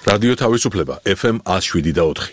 რადიო თავისუფლება FM 107.4.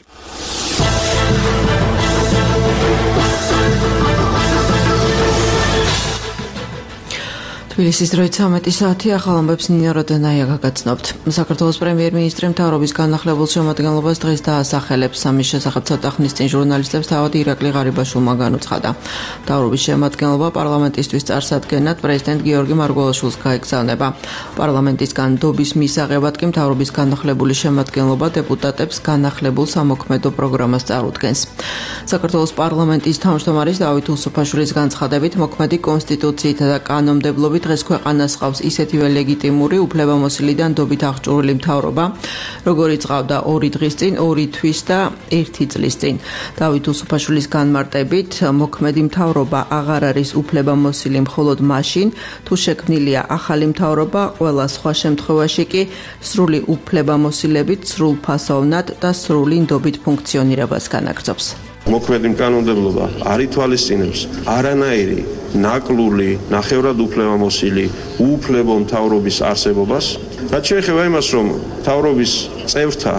თბილისის დროით 13 საათი ახალ ამბებს ნინო როდენაია გაგაცნობთ. საქართველოს პრემიერ-მინისტრი მთავრობის განახლებულ შემადგენლობას დღეს დაასახელებს. ამის შესახებ ცოტა ხნის წინ ჟურნალისტებს თავად ირაკლი ღარიბაშვილმა განუცხადა. მთავრობის შემადგენლობა პარლამენტისთვის წარსადგენად პრეზიდენტ გიორგი მარგველაშვილს გაეგზავნება. პარლამენტისგან დობის მისაღებად კი მთავრობის განახლებული შემადგენლობა დეპუტატებს განახლებულ სამოქმედო პროგრამას წარუდგენს. საქართველოს პარლამენტის თავმჯდომარის დავით უსუფაშვილის განცხადებით, მოქმედი კონსტიტუციითა და კანონმდებლობით დღეს ქვეყანას ჰყავს ისეთივე ლეგიტიმური, უფლებამოსილი და ნდობით აღჭურვილი მთავრობა, როგორიც ჰყავდა 2 დღის წინ, 2 თვის და 1 წლის წინ. დავით უსუფაშვილის განმარტებით, მოქმედი მთავრობა აღარ არის უფლებამოსილი მხოლოდ მაშინ, თუ შექმნილია ახალი მთავრობა, ყველა სხვა შემთხვევაში კი სრული უფლებამოსილებით, სრულფასოვნად და სრული ნდობით ფუნქციონირებას განაგრძობს. მოქმედი კანონმდებლობა არ ითვალისწინებს არანაირი ნაკლული, ნახევრად უფლებამოსილი, უუფლებო მთავრობის არსებობას. რაც შეეხება იმას, რომ მთავრობის წევრთა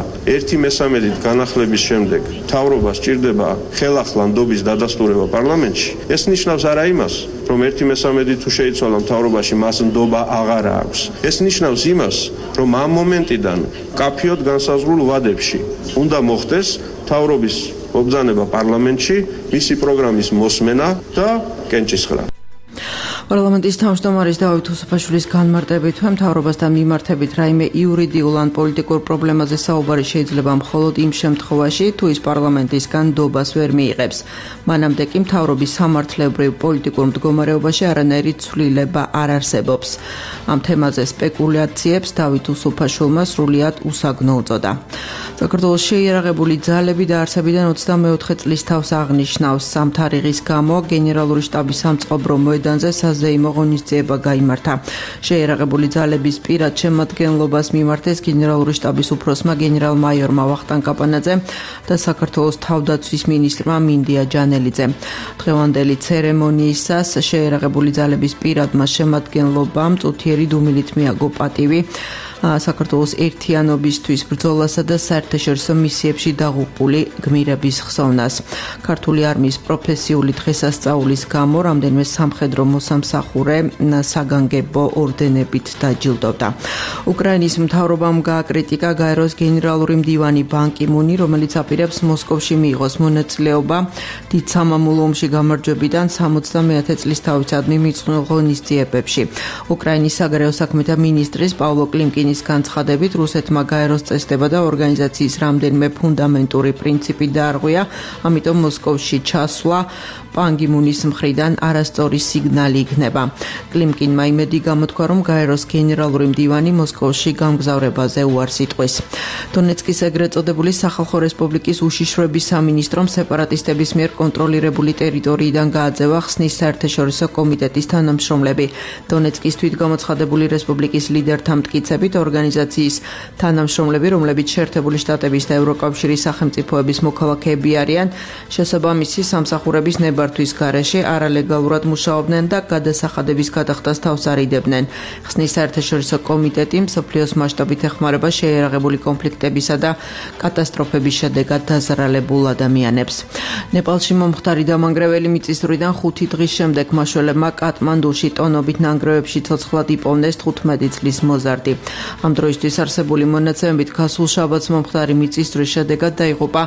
1/3 განახლების შემდეგ მთავრობა სჭირდება ხელახლა ნდობის დადასტურება პარლამენტში, ეს ნიშნავს არა იმას, რომ 1/3 თუ შეიცვალა მთავრობაში, მას ნდობა აღარ აქვს. ეს ნიშნავს იმას, რომ ამ მომენტიდან კაფიოდ განსაზღვრულ ვადებში უნდა მოხდეს მთავრობის მობრძანება პარლამენტში, მისი პროგრამის მოსმენა და კენჭისყრა. პარლამენტის თავმჯდომარის დავით უსუფაშვილის განმარტებით, მთავრობასთან მიმართებით რაიმე იურიდიულ ან პოლიტიკურ პრობლემაზე საუბარი შეიძლება მხოლოდ იმ შემთხვევაში, თუ ის პარლამენტისგან ნდობას ვერ მიიღებს. მანამდე კი მთავრობის სამართლებრივ პოლიტიკურ მდგომარეობაში არანაირი ცვლილება არ არსებობს. ამ თემაზე სპეკულაციებს დავით უსუფაშვილმა სრულიად უსაგნო უწოდა. საქართველოს შეიარაღებული ძალები დაარსებიდან 24 წლის თავს აღნიშნავს. ამ თარიღის გამო გენერალური შტაბის სამწყობრო მოედანზე საზეიმო ღონისძიება გაიმართა. შეიარაღებული ძალების პირად შემადგენლობას მიმართეს გენერალური შტაბის უფროსმა გენერალ-მაიორმა ვახტანგ კაპანაძემ და საქართველოს თავდაცვის მინისტრმა მინდია ჯანელიძემ. დღევანდელი ცერემონიისას შეიარაღებული ძალების პირადმა შემადგენლობამ წუთიერი დუმილით მიაგო პატივი საქართველოს ერთიანობისთვის ბრძოლასა და საერთაშორისო მისიებში დაღუპული გმირების ხსოვნას. ქართული არმიის პროფესიული დღესასწაულის გამო რამდენიმე სამხედრო მოსამსახურე საგანგებო ორდენებით დაჯილდოვდა. უკრაინის მთავრობამ გააკრიტიკა გაეროს გენერალური მდივანი ბან კი მუნი, რომელიც აპირებს მოსკოვში მიიღოს მონაწილეობა დიდ სამამულო ომში გამარჯვებიდან 71 წლის თავისადმი მიწყნულ ღონისძიებებში. უკრაინის საგარეო საქმეთა მინისტრის პავლო კლიმკინის განცხადებით, რუსეთმა გაეროს წესდება და ორგანიზაციის რამდენიმე ფუნდამენტური პრინციპი დაარღვია, ამიტომ მოსკოვში ჩასვლა ბან კი მუნის მხრიდან არასწორი სიგნალი იქნება. კლიმკინმა იმედი გამოთქვა, რომ გაეროს გენერალური მდივანი მოსკოვში გამგზავრებაზე უარს იტყვის. დონეცკის ეგრეთ წოდებული სახალხო რესპუბლიკის უშიშროების სამინისტრომ სეპარატისტების მიერ კონტროლირებული ტერიტორიიდან გააძევა ხსნის საერთაშორისო კომიტეტის თანამშრომლები. დონეცკის თვითგამოცხადებული რესპუბლიკის ლიდერთა მტკიცებით, ორგანიზაციის თანამშრომლები, რომლებიც შეერთებული შტატების და ევროკავშირის სახელმწიფოების მოქალაქეები არიან, შესაბამისი სამსახურების ნებართვის გარეშე არალეგალურად მუშაობდნენ და გადასახადების გადახდას თავს არიდებდნენ. ხსნის საერთაშორისო კომიტეტი მსოფლიოს მასშტაბით ეხმარება შეიარაღებული კონფლიქტებისა და კატასტროფების შედეგად დაზარალებულ ადამიანებს. ნეპალში მომხდარი დამანგრეველი მიწისძვრიდან 5 დღის შემდეგ მაშველებმა კატმანდუში ტონობით ნანგრევებში ცოცხლად იპოვნეს 15 წლის მოზარდი. ამ დროისთვის არსებული მონაცემებით გასულ შაბათს მომხდარი მიწისძვრის შედეგად დაიღუპა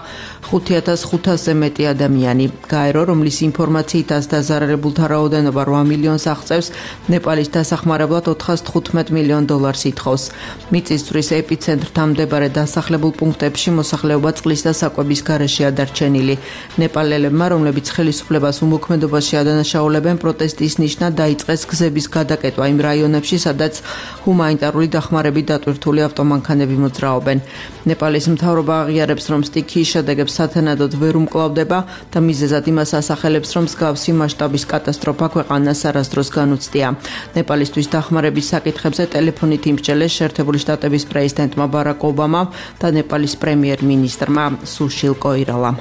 5500-ზე მეტი ადამიანი. გაერო, რომლის ინფორმაციითაც დაზარალებულთა რაოდენობა 8 მილიონს აღწევს, ნეპალის დასახმარებლად $415 მილიონ ითხოვს. მიწისძვრის ეპიცენტრთან მდებარე დასახლებულ პუნქტებში მოსახლეობა წყლის და საკვების გარეშეა დარჩენილი. ნეპალელებმა, რომლებიც ხელისუფლებას უმოქმედობაში ადანაშაულებენ, პროტესტის ნიშნად დაიწყეს გზების გადაკეტვა იმ რაიონებში, სადაც ჰუმანიტარული დახმარებით დატვირთული ავტომანქანები მოძრაობენ. ნეპალის მთავრობა აღიარებს, რომ სტიქიის შედეგებს სათანადოდ ვერ უმკლავდება და მიზეზად იმას ასახელებს, რომ მსგავსი მასშტაბის კატასტროფა ქვეყანას არასდროს განუცდია. ნეპალისთვის დახმარების საკითხებზე ტელეფონით იმსჯელეს შეერთებული შტატების პრეზიდენტმა ბარაკ ობამამ და ნეპალის პრემიერ-მინისტრმა სუშილ კოირალამ.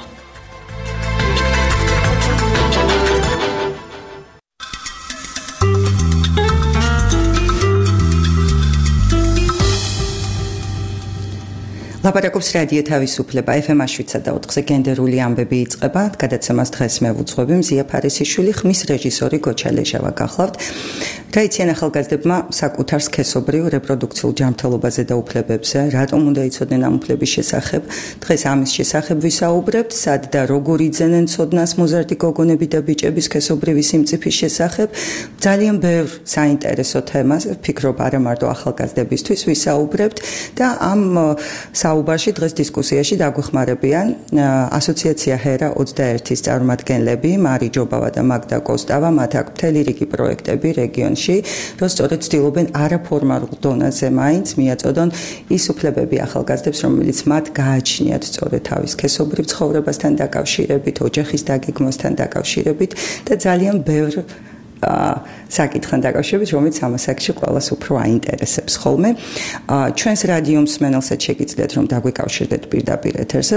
ლაპარაკობს რადიო თავისუფლება FM 7.4-ზე გენდერული ამბები იწყება. გადაცემას დღეს მე ვუძღვები მზია ფარისიშვილი, ხმის რეჟისორი გოჩა ლეჟავა გახლავთ. რა იციან ახალგაზრდებმა საკუთარ სქესობრივ რეპროდუქციულ ჯანმრთელობაზე და უფლებებზე, რატომ უნდა იცოდნენ ამ უფლების შესახებ? დღეს ამის შესახებ ვისაუბრებთ, სად და როგორ იძენენ ცოდნას მოზარდი გოგონები და ბიჭების სქესობრივი სიმწიფის შესახებ. ძალიან ბევრ საინტერესო თემას ვფიქრობ არა მარტო ახალგაზრდებისთვის ვისაუბრებთ და ამ საუბარში დღეს დისკუსიაში დაგვეხმარებიან ასოციაცია ჰერა 21-ის წარმომადგენლები მარი ჯობავა და მაგდა კოსტავა. მათ აქვს მთელი რიგი პროექტები რეგიონში, რომ სწორედ ცდილობენ არაფორმალურ დონეზე მაინც მიაწოდონ ის უფლებები ახალგაზრდებს, რომელიც მათ გააჩნიათ სწორედ თავის სქესობრივ ცხოვრებასთან დაკავშირებით, ოჯახის დაგეგმვასთან დაკავშირებით და ძალიან ბევრ საკითხთან დაკავშირებით, რომელიც ამ საკითხში ყველას უფრო აინტერესებს ხოლმე. ჩვენს რადიო მსმენელსაც შეგიძლიათ რომ დაგვიკავშირდეთ პირდაპირ ეთერზე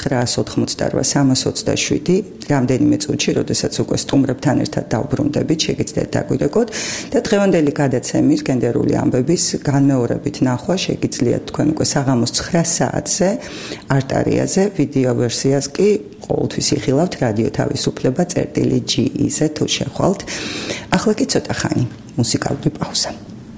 2988327 რამდენიმე წუთში, როდესაც უკვე სტუმრებთან ერთად დავბრუნდებით, შეგიძლიათ დაგვირეკოთ და დღევანდელი გადაცემის გენდერული ამბების განმეორებით ნახვა შეგიძლიათ თქვენ უკვე საღამოს 9 საათზე არტარიაზე, ვიდეო ვერსიას კი ყოველთვის იხილავთ რადიო თავისუფლება წერტილი.ge-ზე თუ შეხვალთ. ახლა კი ცოტა ხანი მუსიკალური პაუზა.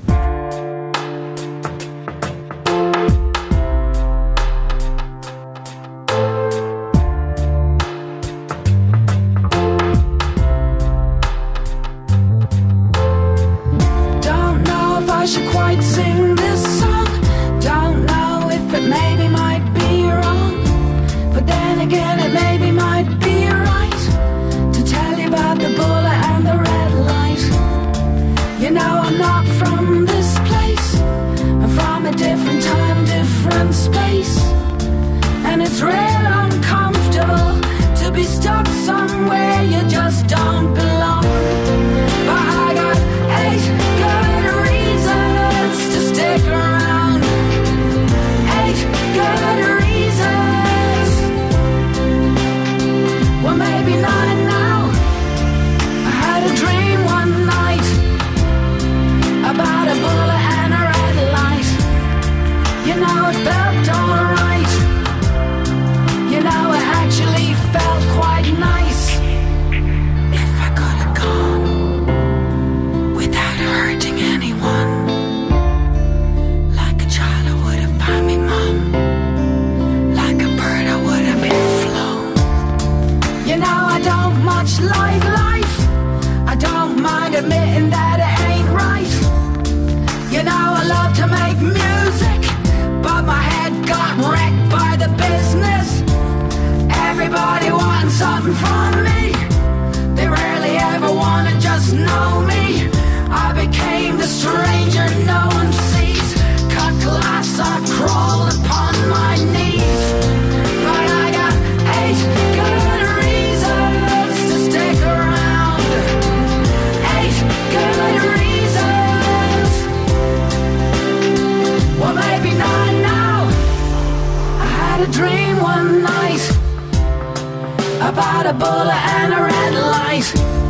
About a bullet and a red light.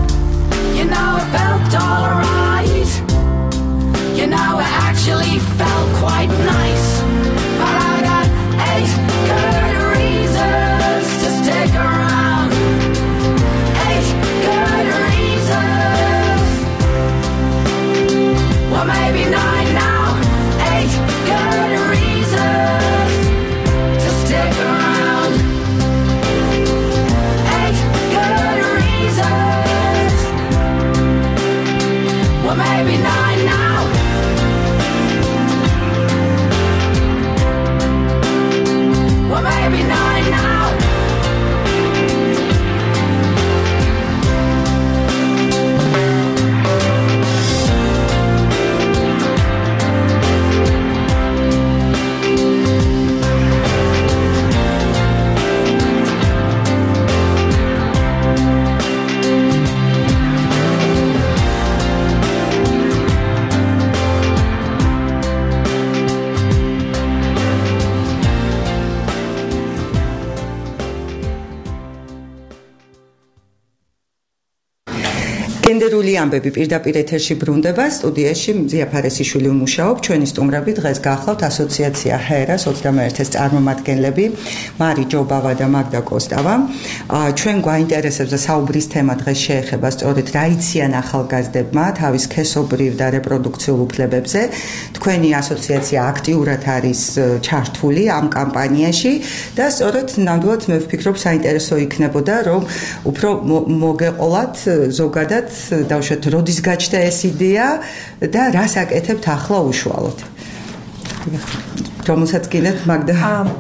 You know it felt alright. You know it actually felt quite nice. But I got 8 good reasons to stick around. 8 good reasons. Well, maybe 9 now. 8 good reasons to stick around. 8 good reasons. გენდერული ამბები პირდაპირ ეთერში ბრუნდება სტუდიაში მზია ფარესიშვილი მუშაობ ჩვენი სტუმრები დღეს გახლავთ ასოციაცია ჰერას 21-ის წარმომადგენლები მარი ჯობავა და მაგდა კოსტავა ჩვენ გვაინტერესებს და საუბრის თემა დღეს შეეხება სწორედ რა იციან ახალგაზრდებმა თავის სქესობრივ და რეპროდუქციულ უფლებებზე თქვენი ასოციაცია აქტიურად არის ჩართული ამ კამპანიაში და სწორედ ნამდვილად მე ვფიქრობ საინტერესო იქნებოდა რომ უფრო მოგეყოლათ ზოგადად დავუშვათ როდის გაჩნდა ეს იდეა და რას აკეთებთ ახლა უშუალოდ რომელსაც გინდათ მაგდა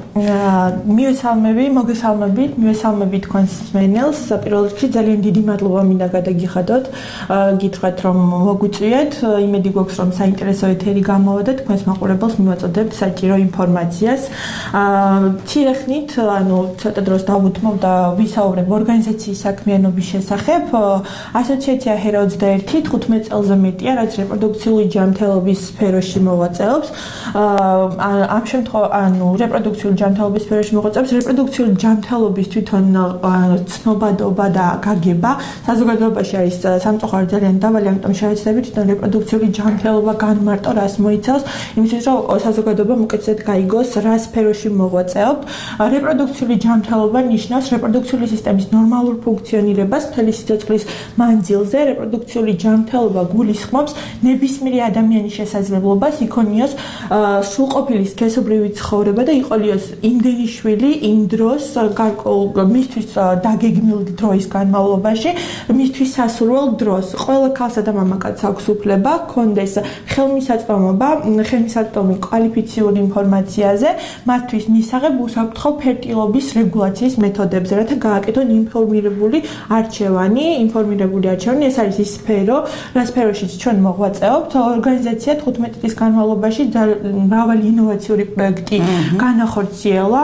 მივესალმებით თქვენს მსმენელს პირველ რიგში ძალიან დიდი მადლობა მინდა გადაგიხადოთ გითხრათ რომ მოგვიწვიეთ იმედი გვაქვს რომ საინტერესო ეთერი გამოვა და თქვენს მაყურებელს მივაწოდებთ საჭირო ინფორმაციას ცირეხნით ცოტა დროს დავუთმობ და ვისაუბრებ ორგანიზაციის საქმიანობის შესახებ ასოციაცია ჰერა 21 15 წელზე მეტია რაც რეპროდუქციული ჯანმრთელობის სფეროში მოღვაწეობს ამ შემთხვევაში რეპროდუქციული ჯანმრთელობის სფეროში მოღვაწეობს რეპროდუქციული ჯანმრთელობის თვითონ ცნობადობა და გაგება საზოგადოებაში არის სამწუხაროდ ძალიან დაბალი ამიტომ შევეცდებით თვითონ რეპროდუქციული ჯანმრთელობა განმარტო რას მოიცავს იმისთვის რომ საზოგადოებამ უკეთესად გაიგოს რა სფეროში მოღვაწეობთ რეპროდუქციული ჯანმრთელობა ნიშნავს რეპროდუქციული სისტემის ნორმალურ ფუნქციონირებას მთელი სიცოცხლის მანძილზე რეპროდუქციული ჯანმრთელობა გულისხმობს ნებისმიერი ადამიანის შესაძლებლობას იქონიოს სრულყოფილი სქესობრივი ცხოვრება და იყოლიოს იმდენი შვილი იმ დროს მისთვის დაგეგმილი დროის განმავლობაში მისთვის სასურველ დროს ყველა ქალსა და მამაკაცს აქვს უფლება ჰქონდეს ხელმისაწვდომი კვალიფიციური ინფორმაციაზე მათთვის მისაღებ უსაფრთხო ფერტილობის რეგულაციის მეთოდებზე რათა გააკეთონ ინფორმირებული არჩევანი ეს არის ის სფერო რა სფეროშიც ჩვენ მოღვაწეობთ ორგანიზაცია 15 წლის განმავლობაში მრავალი ინოვაციური პროექტი განახორციელა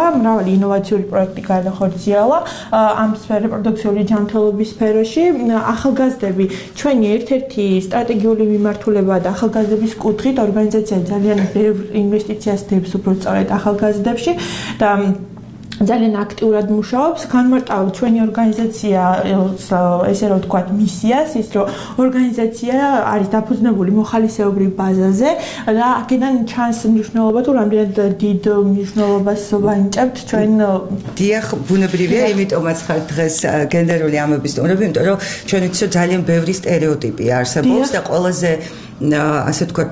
ამ რეპროდუქციული ჯანმრთელობის სფეროში ახალგაზრდები ჩვენი ერთ-ერთი სტრატეგიული მიმართულებაა და ახალგაზრდების კუთხით ორგანიზაცია ძალიან ბევრ ინვესტიციას დებს უბრალოდ ახალგაზრდებში და ძალიან აქტიურად მუშაობს განმარტავ ჩვენი ორგანიზაცია ესე რომ ვთქვათ მისიას ის რომ ორგანიზაცია არის დაფუძნებული მოხალისეობრივ ბაზაზე და აქედან ჩანს მნიშვნელობა თუ რამდენად დიდ მნიშვნელობას ვანიჭებთ ჩვენ დიახ ბუნებრივია იმიტომაც ხარ დღეს გენდერული ამბების სტუმრები იმიტომ რომ ჩვენ ვიცით ძალიან ბევრი სტერეოტიპი არსებობს და ყველაზე ასე ვთქვათ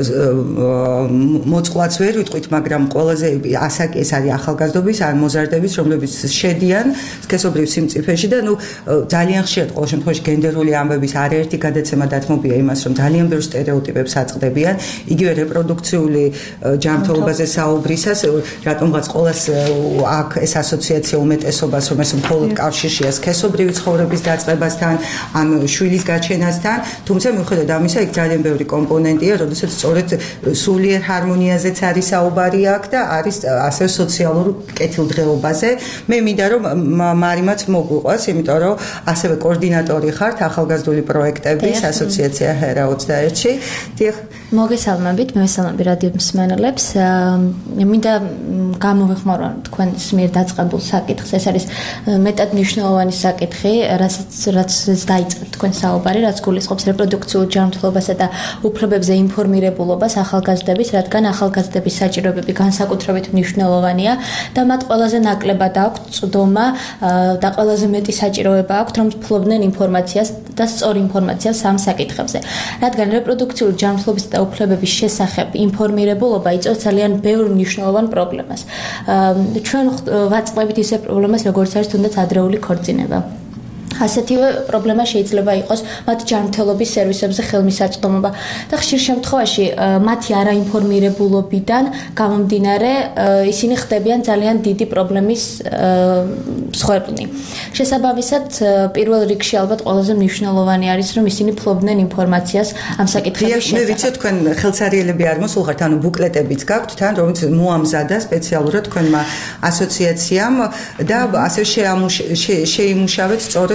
მოწყვლაც ვერ ვიტყვით მაგრამ ყველაზე ასაკი ეს არის ახალგაზრდობის ან მოზარდების რომლებიც შედიან სქესობრივ სიმწიფეში და ძალიან ხშირად ყოველ შემთხვევაში გენდერული ამბების არაერთი გადაცემა დათმობია იმას რომ ძალიან ბევრ სტერეოტიპებს აწყდებიან იგივე რეპროდუქციული ჯანმრთელობაზე საუბრისას რატომღაც ყოველს აქ ეს ასოციაცია უმეტესობას რომ ეს მხოლოდ კავშირშია სქესობრივი ცხოვრების დაწყებასთან ან შვილის გაჩენასთან თუმცა მიუხედავად ამისა იქ ძალიან ბევრი კომპონენტია, როდესაც სწორედ სულიერ ჰარმონიაზეც არის საუბარი აქ და არის ასევე სოციალურ კეთილდღეობაზე. მე მინდა რომ მარიმაც მოგვიყვას, იმიტომ რომ ასევე კოორდინატორი ხართ ახალგაზრდული პროექტების ასოციაცია ჰერა 21-ში. დიახ, მოგესალმებით, მევესალმები რადიო მსმენელებს. მინდა გამოვიხმარო თქვენს მიერ დაწყებულ საკითხს. ეს არის მეტად მნიშვნელოვანი საკითხი, რაც დაიწყეთ თქვენ საუბარი, რაც გულისხმობს რეპროდუქციულ ჯანმრთელობასა და უფლებებზე ინფორმირებულობას ახალგაზრდების, რადგან ახალგაზრდების საჭიროებები განსაკუთრებით მნიშვნელოვანია და მათ ყველაზე ნაკლებად აქვთ წვდომა და ყველაზე მეტი საჭიროება აქვთ, რომ ფლობდნენ ინფორმაციას და სწორ ინფორმაციას ამ საკითხებზე. რადგან რეპროდუქციული ჯანმრთელობის და უფლებების შესახებ ინფორმირებულობა იწვევს ძალიან ბევრ მნიშვნელოვან პრობლემას. ჩვენ ვაწყდებით ისე პრობლემას, როგორც არის თუნდაც ადრეული ქორწინება. ასეთივე პრობლემა შეიძლება იყოს მათ ჯანმრთელობის სერვისებზე ხელმისაწვდომობა და ხშირ შემთხვევაში მათი არაინფორმირებულობიდან გამომდინარე ისინი ხდებიან ძალიან დიდი პრობლემის მსხვერპლი. შესაბამისად, პირველ რიგში ალბათ ყველაზე მნიშვნელოვანი არის, რომ ისინი ფლობდნენ ინფორმაციას ამ საკითხების შესახებ. მე ვიცი თქვენ ხელსარიელები არ მოსულხართ, ანუ ბუკლეტებიც გაქვთ თან, რომელიც მოამზადა სპეციალურად თქვენმა ასოციაციამ და ასე შეიმუშავეთ სწორედ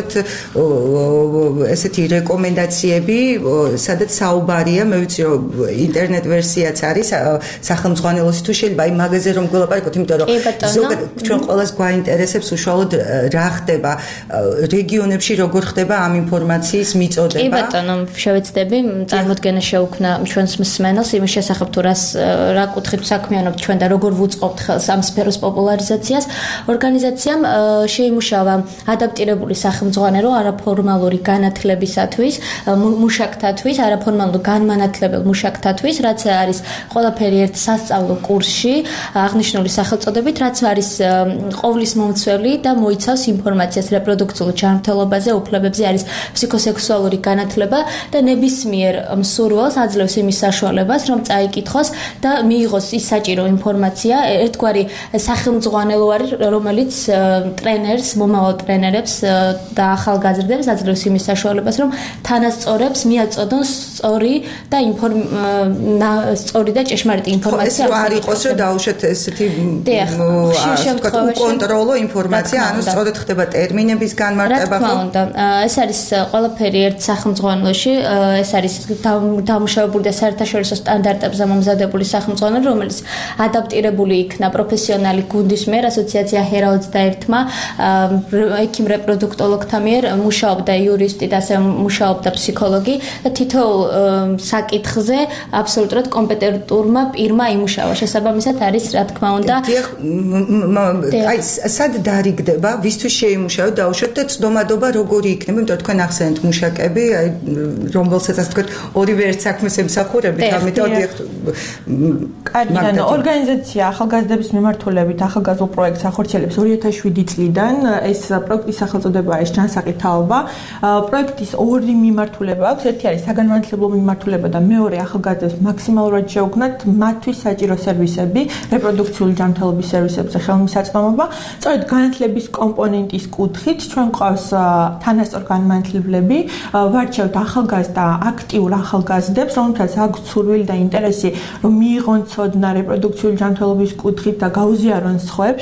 ვთქვათ, ესეთი რეკომენდაციები, სადაც საუბარია, მე ვიცი რომ ინტერნეტ ვერსიაც არის სახელმძღვანელოსი თუ შეიძლება აი მაგაზე რომ გველაპარაკოთ, იმიტომ რომ ზოგადად ჩვენ ყველას გვაინტერესებს უშუალოდ რა ხდება რეგიონებში, როგორ ხდება ამ ინფორმაციის მიწოდება. კი ბატონო, შევეცდები წარმოდგენა შეუქმნა ჩვენს მსმენელს იმის შესახებ თუ რა კუთხით საქმიანობთ ჩვენ და როგორ ვუწყობთ ხელს ამ სფეროს პოპულარიზაციას. ორგანიზაციამ შეიმუშავა ადაპტირებული სახელმძღვანელო არაფორმალური განათლებისათვის, მუშაკთათვის, არაფორმალურ განმანათლებელ მუშაკთათვის, რაც არის ყველაფერი ერთ სასწავლო კურსში აღნიშნული სახელწოდებით, რაც არის ყოვლის მომცველი და მოიცავს ინფორმაციას რეპროდუქციულ ჯანმრთელობაზე, უფლებებზე, არის ფსიქოსექსუალური განათლება და ნებისმიერ მსურველს აძლევს იმის საშუალებას, რომ წაიკითხოს და მიიღოს ის საჭირო ინფორმაცია, ერთგვარი სახელმძღვანელო არის, რომელიც ტრენერს, მომავალ ტრენერებს და ახალგაზრდებს აძლევს იმის საშუალებას, რომ თანასწორებს მიაწოდონ სწორი და ჭეშმარიტი ინფორმაცია. ეს არ იყოს რომ დაუშვათ ესეთი უკონტროლო ინფორმაცია, ანუ სწორად ხდება ტერმინების განმარტება. რა თქმა უნდა, ეს არის ყველაფერი ერთ სახელმძღვანელოში, ეს არის დამუშავებული და საერთაშორისო სტანდარტებზე მომზადებული სახელმძღვანელო, რომელიც ადაპტირებული იქნა პროფესიონალი გუნდის მიერ, ასოციაცია HERA-21-მა, ექიმ რეპროდუქტოლოგთა მიერ მუშაობდა იურისტი და ასე მუშაობდა ფსიქოლოგი და თითოეულ საკითხზე აბსოლუტურად კომპეტენტურმა პირმა იმუშავა. შესაბამისად არის, რა თქმა უნდა, აი სად დარიგდება, ვისთვის შეიმუშაოთ დაუშვათ და ცდომადობა როგორი იქნება, იმიტომ რომ თქვენ ახსენეთ მუშაკები, აი რომელსაც ასე ვთქვათ, ორივე ერთ საქმეს ემსახურებით, ამიტომ კარგი, ორგანიზაცია ახალგაზრდების მიმართულებით ახალგაზრდულ პროექტს ახორციელებს 2007 წლიდან. ეს პროექტის სახელწოდება არის ჯანსაღი თაობა. პროექტის ორი მიმართულება აქვს, ერთი არის საგანმანათლებლო მიმართულება და მეორე ახალგაზრდებს მაქსიმალურად შეუქმნათ მათთვის საჭირო სერვისები, რეპროდუქციული ჯანმრთელობის სერვისებზე ხელმისაწვდომობა. სწორედ განათლების კომპონენტის კუთხით ჩვენ გვყავს თანასწორ განმანათლებლები, ვარჩევთ ახალგაზრდა აქტიურ ახალგაზრდებს, რომელთაც აქვს სურვილი და ინტერესი, რომ მიიღონ ცოდნა რეპროდუქციული ჯანმრთელობის კუთხით და გაუზიარონ სხვებს.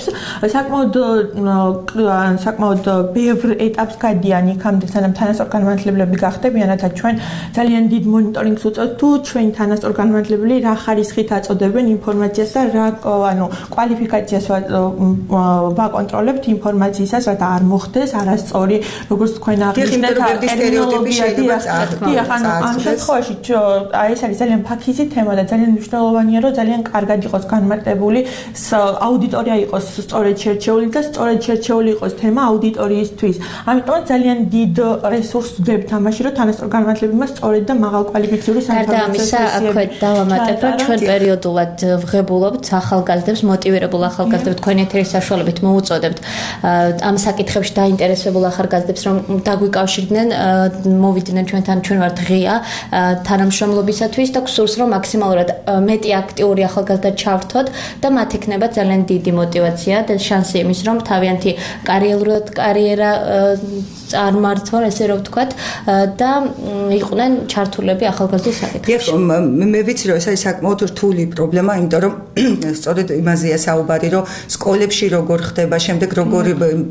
საკმაოდ ბევრ ეტაპს გადიან იქამდე, სანამ თანასწორ განმანათლებლები გახდებიან, რათა ჩვენ ძალიან დიდ მონიტორინგს უწევთ თუ ჩვენი თანასწორ განმანათლებლები რა ხარისხით აწოდებენ ინფორმაციას და რა კვალიფიკაციას ვაკონტროლებთ ინფორმაციისას, რათა არ მოხდეს არასწორი, როგორც თქვენ აღნიშნეთ, სტერეოტიპი შეიძლება დიახ, ამ შემთხვევაში ეს არის ძალიან ფაქიზი თემა და ძალიან მნიშვნელოვანია, რომ ძალიან კარგად იყოს განმარტებული, აუდიტორია იყოს სწორედ შერჩეული და სწორედ შერჩეული იყოს თემა აუდიტორიისთვის. ამიტომ ძალიან დიდ რესურსს ვდებთ ამაში, რომ თანასწორ განმანათლებლებმა სწორედ და მაღალკვალიფიციური საინფორმაციო სესიები. აქვე დავამატებ, რომ ჩვენ პერიოდულად ვღებულობთ ახალგაზრდებს, მოტივირებულ ახალგაზრდებს, თქვენი ეთერის საშუალებით მოუწოდებთ ამ საკითხებში დაინტერესებულ ახალგაზრდებს, რომ დაგვიკავშირდნენ, მოვიდნენ ჩვენთან, ჩვენ ვართ ღია თანამშრომლობისათვის და გსურს, რომ მაქსიმალურად მეტი აქტიური ახალგაზრდა ჩავრთოთ და მათ ექნება ძალიან დიდი мотиваცია და შანსი იმის, რომ თავიანთი კარიერა წარმართონ, ესე რომ ვთქვათ, და იყვნენ ჩართულები ახალგაზრდულ საკითხებში. მე ვიცი, რომ ეს არის საკმაოდ რთული პრობლემა, იმიტომ რომ სწორედ იმაზეა საუბარი, რომ სკოლებში როგორ ხდება, შემდეგ როგორი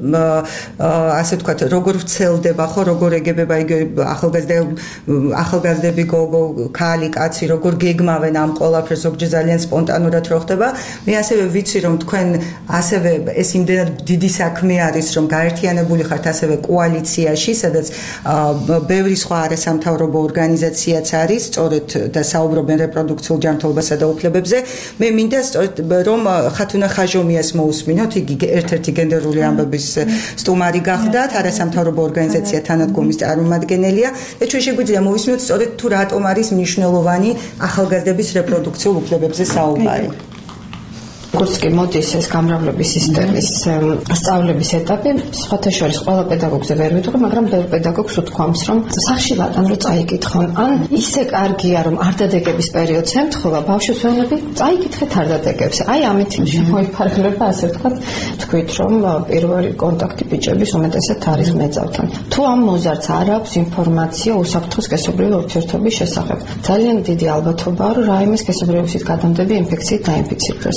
ასე ვთქვათ, როგორ ვრცელდება, ხო, როგორ ეგებება იგი ახალგაზრდები, გოგო, ქალი, კაცი, როგორ გეგმავენ ამ ყველაფერს, ზოგჯერ ძალიან სპონტანურად რო ხდება. მე ასევე ვიცი, რომ თქვენ ასევე ეს იმდენად დიდი საქმე არის, რომ გაერთიანებული ხართ ასევე კოალიციაში, სადაც ბევრი სხვა არასამთავრობო ორგანიზაციაც არის, სწორედ და საუბრობენ რეპროდუქციულ ჯანმრთელობასა და უფლებებზე. მე მინდა სწორედ რომ ხათუნა ხაჟომიას მოусმინოთ, იგი ერთ-ერთი გენდერული ამბების სტუმარი გახდათ, არასამთავრობო ორგანიზაცია თანადგომის წარმომადგენელია და ჩვენ შეგვიძლია მოვისმინოთ სწორედ თუ რატომ არის მნიშვნელოვანი ახალგაზრდების რეპროდუქციულ უფლებებზე საუბარი. როგორც კი მოდის ეს გამრავლების სისტემის სწავლების ეტაპი, სხვათა შორის ყველა პედაგოგზე ვერ ვიტყვი, მაგრამ ბევრ პედაგოგს უთქვამს, რომ სახში ვატან რომ წაიკითხონ, ან ისე კარგია, რომ არ დადეგების პერიოდს ემთხვევა, ბავშვებს ვეუბნები, წაიკითხეთ არ დადეგებს. აი ამით მოიფარგლება, ასე ვთქვათ, თქვით, რომ პირველი კონტაქტი ბიჭების უმეტესად არის მეძავთან. თუ ამ მოზარდს არ აქვს ინფორმაცია უსაფრთხო სქესობრივი ურთიერთობის შესახებ, ძალიან დიდი ალბათობაა, რომ რაიმე სქესობრივი უსით გადამდები ინფექციით დაინფიცირდეს. თუ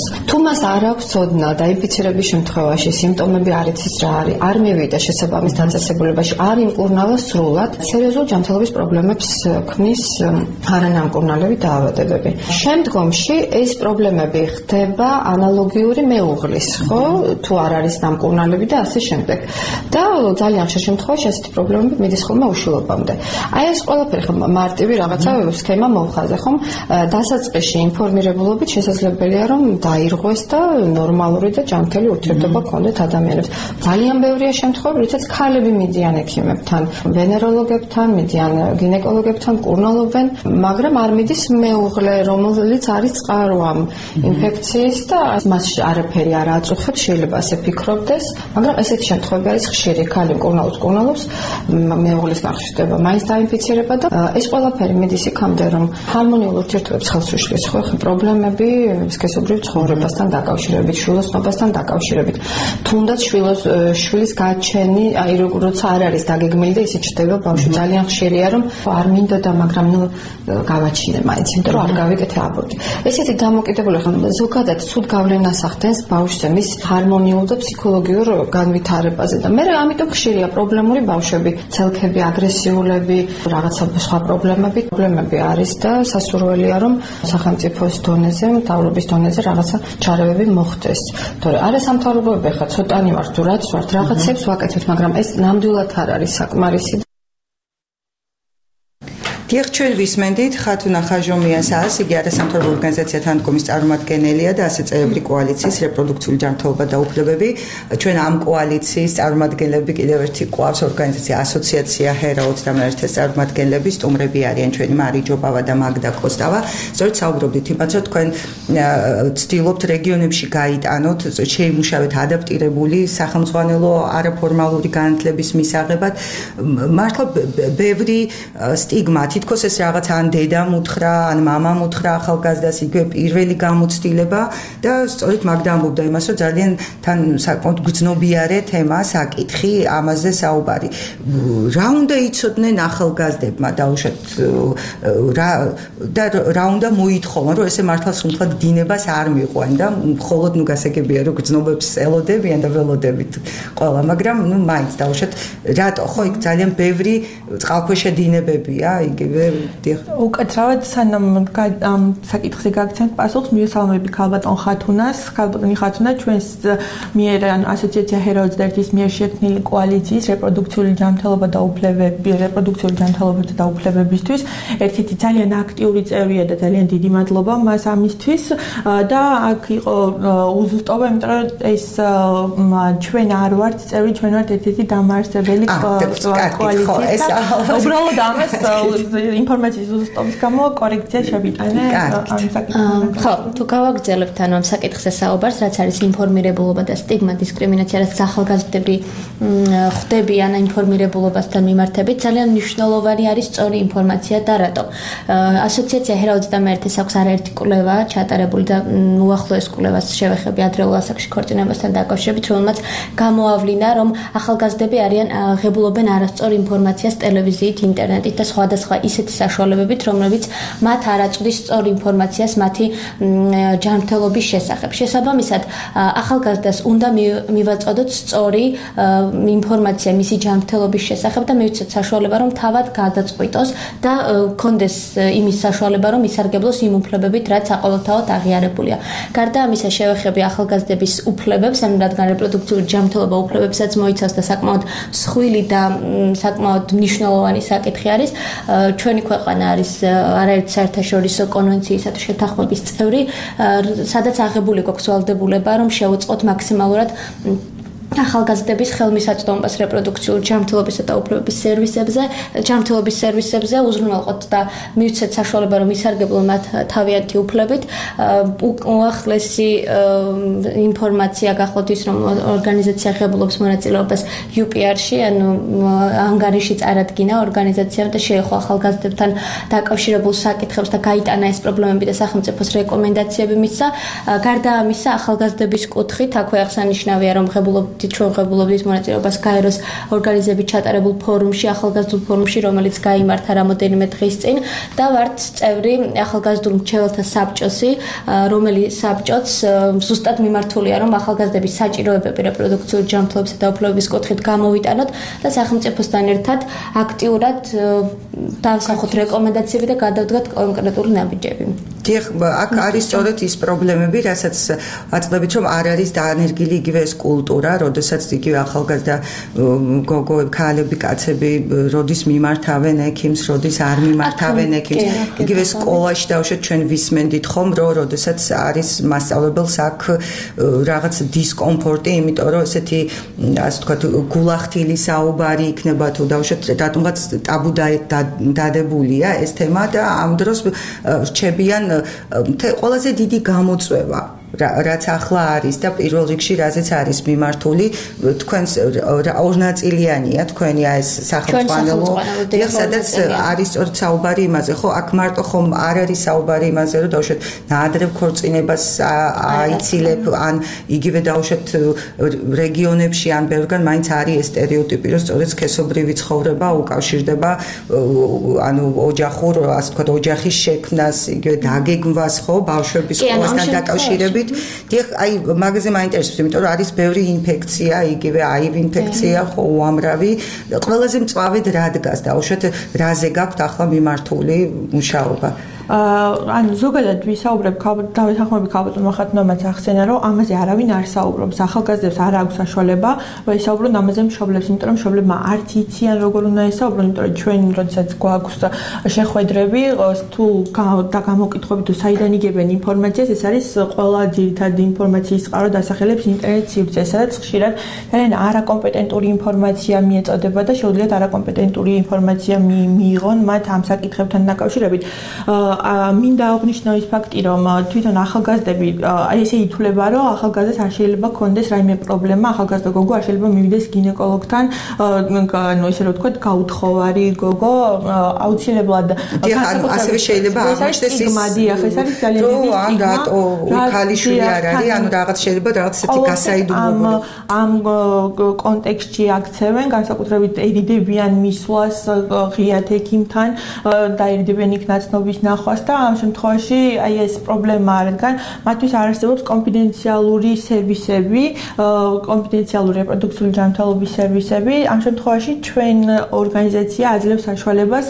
მას არ აქვს ცოდნა დაინფიცირების შემთხვევაში სიმპტომები არ იცის რა არის, არ მივიდა შესაბამის დაწესებულებაში, არ იმკურნალა სრულად, სერიოზულ ჯანმრთელობის პრობლემებს ქმნის არანამკურნალები დაავადებები. შემდგომში ეს პრობლემები ხდება ანალოგიური მეუღლის, ხო, თუ არ არის ნამკურნალები და ასე შემდეგ. და ძალიან ხშირ შემთხვევაში ასეთი პრობლემები მიდის ხოლმე უშვილობამდე. აი ეს ყველაფერი ხომ მარტივი რაღაცა სქემა მომხაზე, ხომ? დასაწყისში ინფორმირებულობით შესაძლებელია რომ დაირღვეს და ნორმალური და ჯანმრთელი ურთიერთობა გქონდეთ ადამიანებს. ძალიან ბევრია შემთხვევები, რითაც ქალები მიდიან ექიმებთან, ვენეროლოგებთან, მიდიან გინეკოლოგებთან, მკურნალობენ, მაგრამ არ მიდის მეუღლე, რომელიც არის წყარო ამ ინფექციის და მას არაფერი არ აწუხებს, შეიძლება ასე ფიქრობდეს, მაგრამ ესეთი შემთხვევები არის ხშირი, ქალი მკურნალობს, მეუღლისგან ხდება მაინც დაინფიცირება და ეს ყველაფერი მიდის იქამდე, რომ ჰარმონიულ ურთიერთობებს ხელს უშლის, ხო, პრობლემები სქესობრივ ცხოვრებასთან დაკავშირებით, შვილოსნობასთან დაკავშირებით. თუნდაც შვილის გაჩენი, აი როცა არ არის დაგეგმილი და ისე ჩდება ბავშვი, ძალიან ხშირია რომ არ მინდოდა, მაგრამ ნუ გავაჩინე მაინც, იმიტომ რომ არ გავიკეთე აბორტი. ესეთი დამოკიდებული ხომ ზოგადად ცუდ გავლენას ახდენს ბავშვზე მის ჰარმონიულ და ფსიქოლოგიურ განვითარებაზე და მე ამიტომ ხშირია პრობლემური ბავშვები, ცელქები, აგრესიულები, რაღაცა სხვა პრობლემები არის და სასურველია რომ სახელმწიფოს დონეზე, მთავრობის დონეზე რაღაცა ჩარევები მოხდეს. თორე არასამთავრობოები ხა ცოტანი ვართ თუ რაც ვართ, რაღაცებს ვაკეთებთ, მაგრამ ეს ნამდვილად არ არის საკმარისი. დიახ, ჩვენ ვისმენდით ხათუნა ხაჟომიანს, იგი არასამთავრობო ორგანიზაცია თანდგომის წარმომადგენელია და ასე წევრი კოალიციის რეპროდუქციული ჯანმრთელობა და უფლებები. ჩვენ ამ კოალიციის წარმომადგენლები კიდევ ერთი ყავს ორგანიზაცია ასოციაცია ჰერაუდ და მეერთეს წარმომადგენლები სტუმრები არიან ჩვენი მარი ჯობავა და მაგდა კოსტავა. სწორედ საუბრობდით იმაზე, რომ თქვენ ცდილობთ რეგიონებში გაიტანოთ, შეიმუშავეთ ადაპტირებული სახელმძღვანელო არაფორმალური განათლების მისაღებად. მართლა ბევრი სტიგმა თითქოს ეს რაღაც ან დედამ უთხრა, ან მამამ უთხრა ახალგაზრდას, იგივე პირველი გამოცდილება და სწორედ მაგდა ამბობდა იმას, რომ ძალიან თან საკმაოდ გრძნობიარე თემა, საკითხი, ამაზე საუბარი. რა უნდა იცოდნენ ახალგაზრდებმა დაუშვათ და რა უნდა მოითხოვონ, რომ ესე მართლა სულთად დინებას არ მიყვენ და მხოლოდ ნუ გასაგებია, რომ გრძნობებს ელოდებიან და ველოდებით ყველა, მაგრამ ნუ მაინც დაუშვათ რატო, ხო, იქ ძალიან ბევრი წყალქვეშა დინებებია, იგივე უკეთრავად სანამ ამ საკითხზე გაგცემთ პასუხს, მივესალმები ქალბატონ ხათუნას. ქალბატონი ხათუნა ჩვენს მიერ ასოციაცია ჰერაუდს და ერთის მიერ შექმნილი კოალიციის რეპროდუქციული ჯანმრთელობა და უფლებებისთვის ერთ-ერთი ძალიან აქტიური წევრია და ძალიან დიდი მადლობა მას ამისთვის და აქ იყო უზუსტობა, იმიტომ რომ ეს ჩვენ არ ვართ წევრი, ჩვენ ვართ ერთ-ერთი დამაარსებელი კოალიციის და უბრალოდ ამას ინფორმაციის უზუსტობის გამო კორექცია შევიტანე ამ საკითხზე. ხო, თუ გავაგრძელებთ ამ საკითხზე საუბარს, რაც არის ინფორმირებულობა და სტიგმა, დისკრიმინაცია, რაც ახალგაზრდები ხდებიან ინფორმირებულობასთან მიმართებით, ძალიან მნიშვნელოვანი არის სწორი ინფორმაცია და რატო. ასოციაცია ჰერაუდს და მეერთეს აქვს არაერთი კვლევა ჩატარებული და უახლოეს კვლევას შევეხები ადრეულ ასაკში ქორწინებასთან დაკავშირებით, რომელმაც გამოავლინა, რომ ახალგაზრდები ღებულობენ არასწორ ინფორმაციას ტელევიზიით, ინტერნეტით და სხვადასხვა ისეთი საშუალებებით, რომლებიც მათ არ აწვდის სწორ ინფორმაციას მათი ჯანმრთელობის შესახებ. შესაბამისად, ახალგაზრდას უნდა მივაწოდოთ სწორი ინფორმაცია მისი ჯანმრთელობის შესახებ და მივცეთ საშუალება, რომ თავად გადაწყვიტოს და გქონდეს იმის საშუალება, რომ ისარგებლოს იმ უფლებებით, რაც საყოველთაოდ აღიარებულია. გარდა ამისა, შევეხები ახალგაზრდების უფლებებს, ანუ რადგან რეპროდუქციული ჯანმრთელობა უფლებებსაც მოიცავს და საკმაოდ მსხვილი და საკმაოდ მნიშვნელოვანი საკითხი არის. ჩვენი ქვეყანა არის არაერთი საერთაშორისო კონვენციისა თუ შეთანხმების წევრი, სადაც აღებული გვაქვს ვალდებულება, რომ შევუწყოთ მაქსიმალურად ახალგაზრდების ხელმისაწვდომობას რეპროდუქციული ჯანმრთელობისა და უფლებების სერვისებზე უზრუნველყოთ და მივცეთ საშუალება, რომ ისარგებლონ მათ თავიანთი უფლებით. უახლესი ინფორმაცია გახლავთ ის, რომ ორგანიზაცია ღებულობს მონაწილეობას UPR-ში, ანუ ანგარიში წარადგინა ორგანიზაციამ და შეეხო ახალგაზრდებთან დაკავშირებულ საკითხებს და გაიტანა ეს პრობლემები და სახელმწიფოს რეკომენდაციები მისცა. გარდა ამისა, ახალგაზრდების კუთხით აქვე აღსანიშნავია, რომ დიდ ჩვეულებრივ მონაწილეობას გაეროს ორგანიზებით ჩატარებულ ფორუმში, ახალგაზრდულ ფორუმში, რომელიც გაიმართა რამოდენიმე დღის წინ და ვართ წევრი ახალგაზრდულ მრჩეველთა საბჭოსი, რომელიც საბჭოც ზუსტად მიმართულია, რომ ახალგაზრდების საჭიროებები რეპროდუქციული ჯანმრთელობისა და უფლებების კუთხით გამოვიტანოთ და სახელმწიფოსთან ერთად აქტიურად დავსახოთ რეკომენდაციები და გადავდგათ კონკრეტული ნაბიჯები. დიახ, აქ არის სწორედ ის პრობლემები, რასაც აწყდებით, რომ არ არის დაანერგილი იგივე ეს კულტურა, როდესაც იგივე ახალგაზრდა გოგოები, ქალები, კაცები, როდის მიმართავენ ექიმს, როდის არ მიმართავენ ექიმს. იგივე სკოლაში დავუშვათ ჩვენ ვისმენდით ხომ, რომ როდესაც არის მასწავლებელს აქ რაღაც დისკომფორტი, იმიტომ რომ ესეთი ასე ვთქვათ, გულახთილი საუბარი იქნება თუ დავუშვათ რატომღაც ტაბუ დადებულია ეს თემა და ამ დროს რჩებიან ყველაზე დიდი გამოწვევა რაც ახლა არის და პირველ რიგში რაზეც არის მიმართული თქვენს ორნაწილიანია თქვენი ეს სახელმწიფო დიახ სადაც არის სწორედ საუბარი იმაზე ხო აქ მარტო ხომ არ არის საუბარი იმაზე რომ დავუშვათ ნაადრევ ქორწინებას აიცილებ ან იგივე დავუშვათ რეგიონებში ან ბევრგან მაინც არის ეს სტერეოტიპი რომ სწორედ სქესობრივი ცხოვრება უკავშირდება ანუ ოჯახურ ასე ვთქვათ ოჯახის შექმნას იგივე დაგეგმვას ხო ბავშვების სკოლასთან დაკავშირებით დიახ, აი მაგაზე მაინტერესებს, იმიტომ რომ არის ბევრი ინფექცია, იგივე აივ ინფექცია, ხო, უამრავი. ყველაზე მწვავედ რა დგას დაუშვათ, რაზე გაქვთ ახლა მიმართული მუშაობა? ანუ ზოგადად ვისაუბრებ დავეთანხმები ქალბატონ მოხატნომაც ახსენა რომ ამაზე არავინ არ საუბრობს ახალგაზრდებს არ აქვს საშუალება რომ ისაუბრონ ამაზე მშობლებს იმიტომ რომ მშობლებმა არც იციან როგორ უნდა ისაუბრონ იმიტომ რომ ჩვენ როდესაც გვაქვს შეხვედრები თუ და გამოკითხები თუ საიდან იგებენ ინფორმაციას ეს არის ყველა ძირითადი ინფორმაციის წყარო დასახელებს ინტერნეტ სივრცეს სადაც ხშირად ძალიან არაკომპეტენტური ინფორმაცია მიეწოდება და შეუძლიათ არაკომპეტენტური ინფორმაცია მიიღონ მათ ამ საკითხებთან დაკავშირებით მინდა აღნიშნო ის ფაქტი, რომ თვითონ ახალგაზრდები ესე ითვლება, რომ ახალგაზრდას არ შეიძლება კონდეს რაიმე პრობლემა, ახალგაზრდა გოგო არ შეიძლება მივიდეს გინეკოლოგთან, ანუ ესე რომ ვთქვათ, გაუთხოვარი გოგო აუცილებლად ასევე შეიძლება აღმოჩნდეს ის დიახ, ეს არის ძალიან დიდი სტიგმა. რატო ქალიშვილი არ არის, ანუ რაღაც შეიძლება რაღაც ესეთი გასაიდუმლოება. ამ კონტექსტში აქცევენ, განსაკუთრებით ერიდებიან მისვლას ღიად ექიმთან და ერიდებიან იქ ნაცნობის ნახვა და ამ შემთხვევაში აი ეს პრობლემა რადგან მათთვის არ არსებობს კონფიდენციალური სერვისები, კონფიდენციალური რეპროდუქციული ჯანმრთელობის სერვისები. ამ შემთხვევაში ჩვენ ორგანიზაცია აძლევს საშუალებას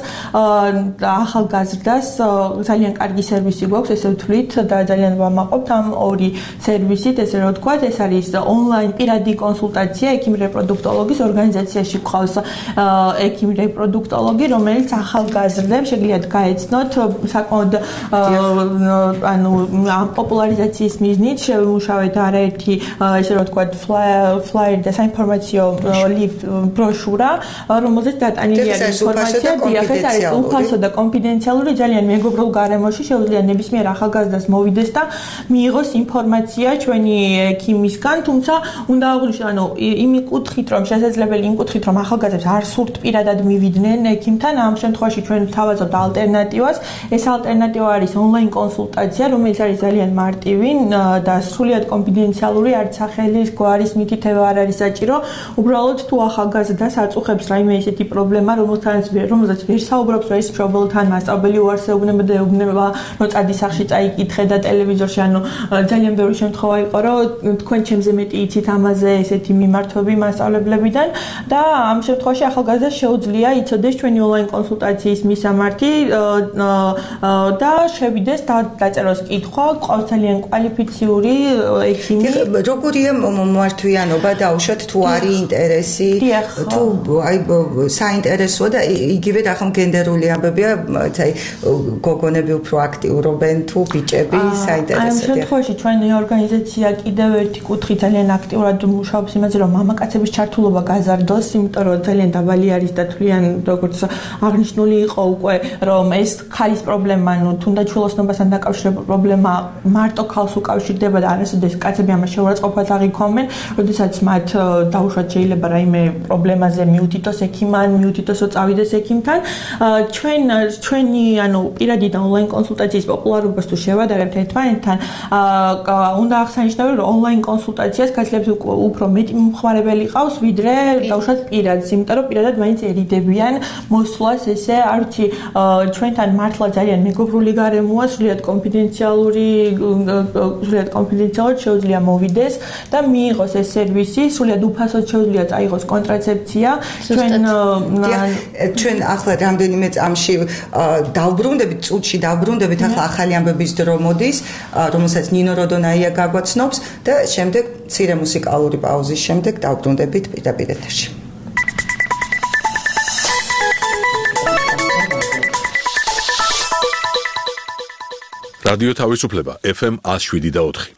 ახალგაზრდას ძალიან კარგი სერვისი გვაქვს, ესე ვთვლით და ძალიან ვამაყობთ ამ ორი სერვისით, ესე რომ ვთქვათ, ეს არის ონლაინ პირადი კონსულტაცია ექიმ რეპროდუქტოლოგის ორგანიზაციაში გვყავს ექიმ რეპროდუქტოლოგი, რომელიც ახალგაზრდებს შეგიძლიათ გაეცნოთ საკმაოდ ანუ ამ პოპულარიზაციის მიზნით შევიმუშავეთ არაერთი ესე რომ ვთქვათ ფლაიერი და საინფორმაციო ბროშურა, რომელზეც დატანილი არის ინფორმაცია, დიახ, ეს არის უფასო და კონფიდენციალური, ძალიან მეგობრულ გარემოში შეუძლია ნებისმიერ ახალგაზრდას მოვიდეს და მიიღოს ინფორმაცია ჩვენი ექიმისგან, თუმცა უნდა აღვნიშნო, ანუ იმ კუთხით, რომ შესაძლებელი იმ კუთხით, რომ ახალგაზრდებს არ სურთ პირადად მივიდნენ ექიმთან, ამ შემთხვევაში ჩვენ ვთავაზობთ ალტერნატივას. ეს ალტერნატივა არის ონლაინ კონსულტაცია, რომელიც არის ძალიან მარტივი და სრულიად კონფიდენციალური, არც სახელის, გვარის მითითება არ არის საჭირო. უბრალოდ თუ ახალგაზრდას აწუხებს რაიმე ისეთი პრობლემა, რომელზეც ვერ საუბრობს ეს მშობელთან, მასწავლებელი უარსეუბნება და ეუბნება, რომ წადი სახლში წაიკითხე და ტელევიზორში, ანუ ძალიან ბევრი შემთხვევა იყო, რომ თქვენ ჩემზე მეტი იცით ამაზე ესეთი მიმართვები მასწავლებლებიდან და ამ შემთხვევაში ახალგაზრდას შეუძლია იცოდეს ჩვენი ონლაინ კონსულტაციის მისამართი და შევიდეს და დაწეროს კითხვა, ყავს ძალიან კვალიფიციური ექიმი. როგორია მომართვიანობა დაუშვათ თუ არის ინტერესი, თუ აი საინტერესოა და იგივე რა ხომ გენდერული ამბებია, აი გოგონები უფრო აქტიურობენ თუ ბიჭები საინტერესოა. ამ შემთხვევაში ჩვენი ორგანიზაცია კიდევ ერთი კუთხით ძალიან აქტიურად მუშაობს იმაზე, რომ მამაკაცების ჩართულობა გაზარდოს, იმიტომ რომ ძალიან დაბალი არის და თვლიან, როგორც აღნიშნული იყო უკვე, რომ ეს ქალის პრობლემა პრობლემა, თუნდაც ჩულოსნობასთან დაკავშირებული პრობლემა მარტო ქალს უკავშირდება და არასოდეს კაცები ამას შეურაცხყოფად აღიქვამენ, როდესაც მათ დაუშვათ შეიძლება რაიმე პრობლემაზე მიუთითოს ექიმთან, მიუთითოსო წავიდეს ექიმთან. ჩვენი პირადი და ონლაინ კონსულტაციის პოპულარობას თუ შევადარებთ ერთმანეთთან, უნდა აღსანიშნავი, რომ ონლაინ კონსულტაციას კაცებს უფრო მეტი მომხმარებელი ყავს, ვიდრე დაუშვათ პირადს, იმიტომ რომ პირადად მაინც ერიდებიან მოსვლას, ესე არ ვიცი, ჩვენთან მართლა ძალიან მეგობრული გარემოა, სრულიად კონფიდენციალურად შეუძლია მოვიდეს და მიიღოს ეს სერვისი, სრულიად უფასოდ შეუძლია წაიღოს კონტრაცეფცია. ჩვენ ახლა რამდენიმე წამში დავბრუნდებით, წუთში დავბრუნდებით, ახლა ახალი ამბების დრო მოდის, რომელსაც ნინო როდონაია გაგვაცნობს და შემდეგ მცირე მუსიკალური პაუზის შემდეგ დავბრუნდებით პირდაპირ ეთერში. რადიო თავისუფლება FM 107.4.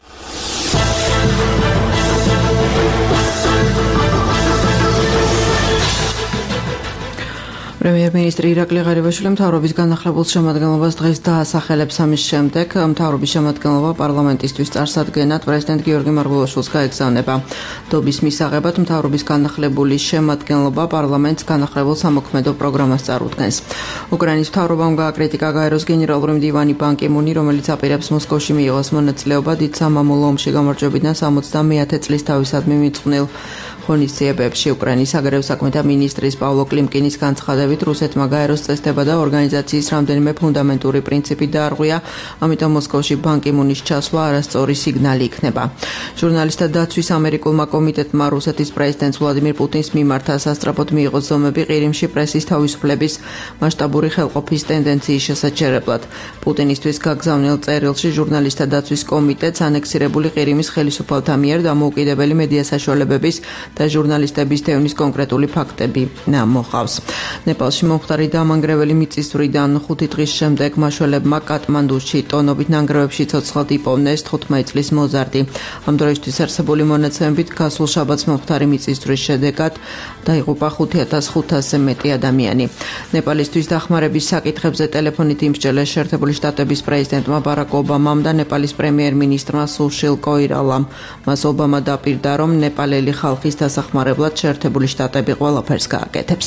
პრემიერ-მინისტრი ირაკლი ღარიბაშვილი მთავრობის განახლებულ შემადგენლობას დღეს დაასახელებს. ამის შემდეგ მთავრობის შემადგენლობა პარლამენტისთვის წარსადგენად პრეზიდენტ გიორგი მარგველაშვილს გაეგზავნება. დობის მისაღებად მთავრობის განახლებული შემადგენლობა პარლამენტს განახლებულ სამოქმედო პროგრამას წარუდგენს. უკრაინის მთავრობამ გააკრიტიკა გაეროს გენერალური მდივანი ბან კი მუნი, რომელიც აპირებს მოსკოვში მიიღოს მონაწილეობა დიდ სამამულო ომში გამარჯვებიდან 71 წლის თავისადმი მიწყვნილ ღონისძიებებში. უკრაინის საგარეო საქმეთა მინისტრის პავლო კლიმკინის განცხადებით, რუსეთმა გაეროს წესდება და ორგანიზაციის რამდენიმე ფუნდამენტური პრინციპი დაარღვია, ამიტომ მოსკოვში ბან კი მუნის ჩასვლა არასწორი სიგნალი იქნება. ჟურნალისტთა დაცვის ამერიკულმა კომიტეტმა რუსეთის პრეზიდენტ ვლადიმირ პუტინს მიმართ სასწრაფოდ მიიღო ზომები ყირიმში პრესის თავისუფლების მასშტაბური ხელყოფის ტენდენციის შესაჩერებლად. პუტინისთვის გაგზავნილ წერილში ჟურნალისტთა დაცვის კომიტეტს ანექსირებული ყირიმის ხელისუფალთა მიერ დამოუკიდებელი მედია საშუალებების და ჟურნალისტების თევნის კონკრეტული ფაქტები მოყავს. ნეპალში მომხდარი დამანგრეველი მიწისძვრიდან 5 დღის შემდეგ მაშველებმა კატმანდუში ტონობით ნანგრევებში ცოცხლად იპოვნეს 15 წლის მოზარდი. ამ დროისთვის არსებული მონაცემებით გასულ შაბათს მომხდარი მიწისძვრის შედეგად დაიღუპა 5500-ზე მეტი ადამიანი. ნეპალისთვის დახმარების საკითხებზე ტელეფონით იმსჯელეს შეერთებული შტატების პრეზიდენტმა ბარაკ ობამამ და ნეპალის პრემიერ-მინისტრმა სუშილ კოირალამ. მას ობამა დაპირდა, რომ ნეპალელი ხალხის დასახმარებლად შეერთებული შტატები ყველაფერს გააკეთებს.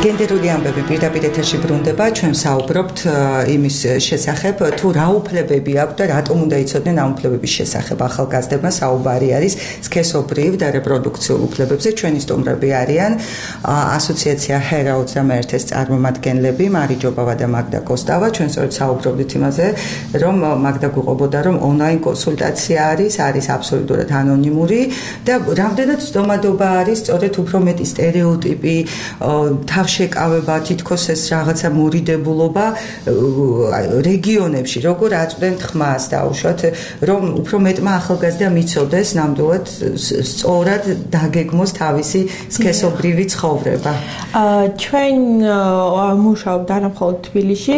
გენდერული ამბები პირდაპირ ეთერში ბრუნდება, ჩვენ საუბრობთ იმის შესახებ, თუ რა უფლებები აქვს და რატომ უნდა იცოდნენ ამ უფლებების შესახებ. ახალგაზრდებმა საუბარი არის სქესობრივ და რეპროდუქციულ უფლებებზე. ჩვენი სტუმრები არიან ასოციაცია HERA 21-ის წარმომადგენლები მარი ჯობავა და მაგდა კოსტავა. ჩვენ სწორედ საუბრობდით იმაზე, რომ მაგდა გვიყვებოდა, რომ ონლაინ კონსულტაცია არის აბსოლუტურად ანონიმური და რამდენად ცდომადობა არის სწორედ უფრო მეტი სტერეოტიპი შეკავება, თითქოს ეს რაღაცა მორიდებულობა რეგიონებში, როგორ აწვდენ ხმას დაუშვათ, რომ უფრო მეტმა ახალგაზრდამ იცოდეს ნამდვილად სწორად დაგეგმოს თავისი სქესობრივი ცხოვრება. ჩვენ მუშაობთ არა მხოლოდ თბილისში,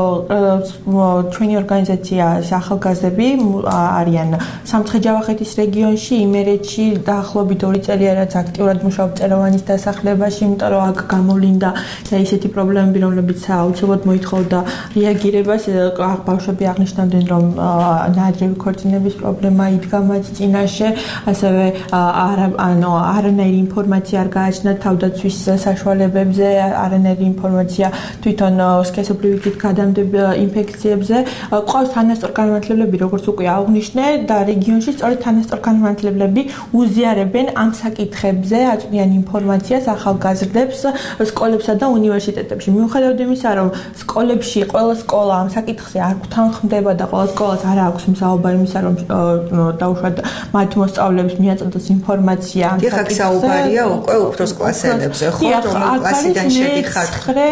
ჩვენი ორგანიზაცია ახალგაზრდები არიან სამცხე-ჯავახეთის რეგიონში, იმერეთში დაახლოებით 2 წელია რაც აქტიურად მუშაობ წეროვანის დასახლებაში, იმიტომ რომ აქ გამოვლინდა და ისეთი პრობლემები, რომლებიც აუცილებლად მოითხოვდა რეაგირებას. ბავშვები აღნიშნავდნენ, რომ ნაადრევი ქორწინების პრობლემა იდგა მათ წინაშე, ასევე არანაირი ინფორმაცია არ გააჩნდათ თავდაცვის საშუალებებზე, არანაირი ინფორმაცია თვითონ სქესობრივი გადამდებელ ინფექციებზე. ყავს თანასწორ განმანათლებლები, როგორც უკვე აღნიშნე, და რეგიონში სწორედ თანასწორ განმანათლებლები უზიარებენ ამ საკითხებზე, აწვდიან ინფორმაციას ახალგაზრდებს სკოლებსა და უნივერსიტეტებში. მიუხედავად იმისა, რომ სკოლებში ყველა სკოლა ამ საკითხზე არ გთანხმდება და ყველა სკოლას არ აქვს მსაუბარი იმისა, რომ დაუშვათ მათ მოსწავლეებს მიაწოდოს ინფორმაცია ამ საკითხზე. საუბარია უკვე უფროს კლასელებზე, ხო? რომელ კლასიდან შედიხართ?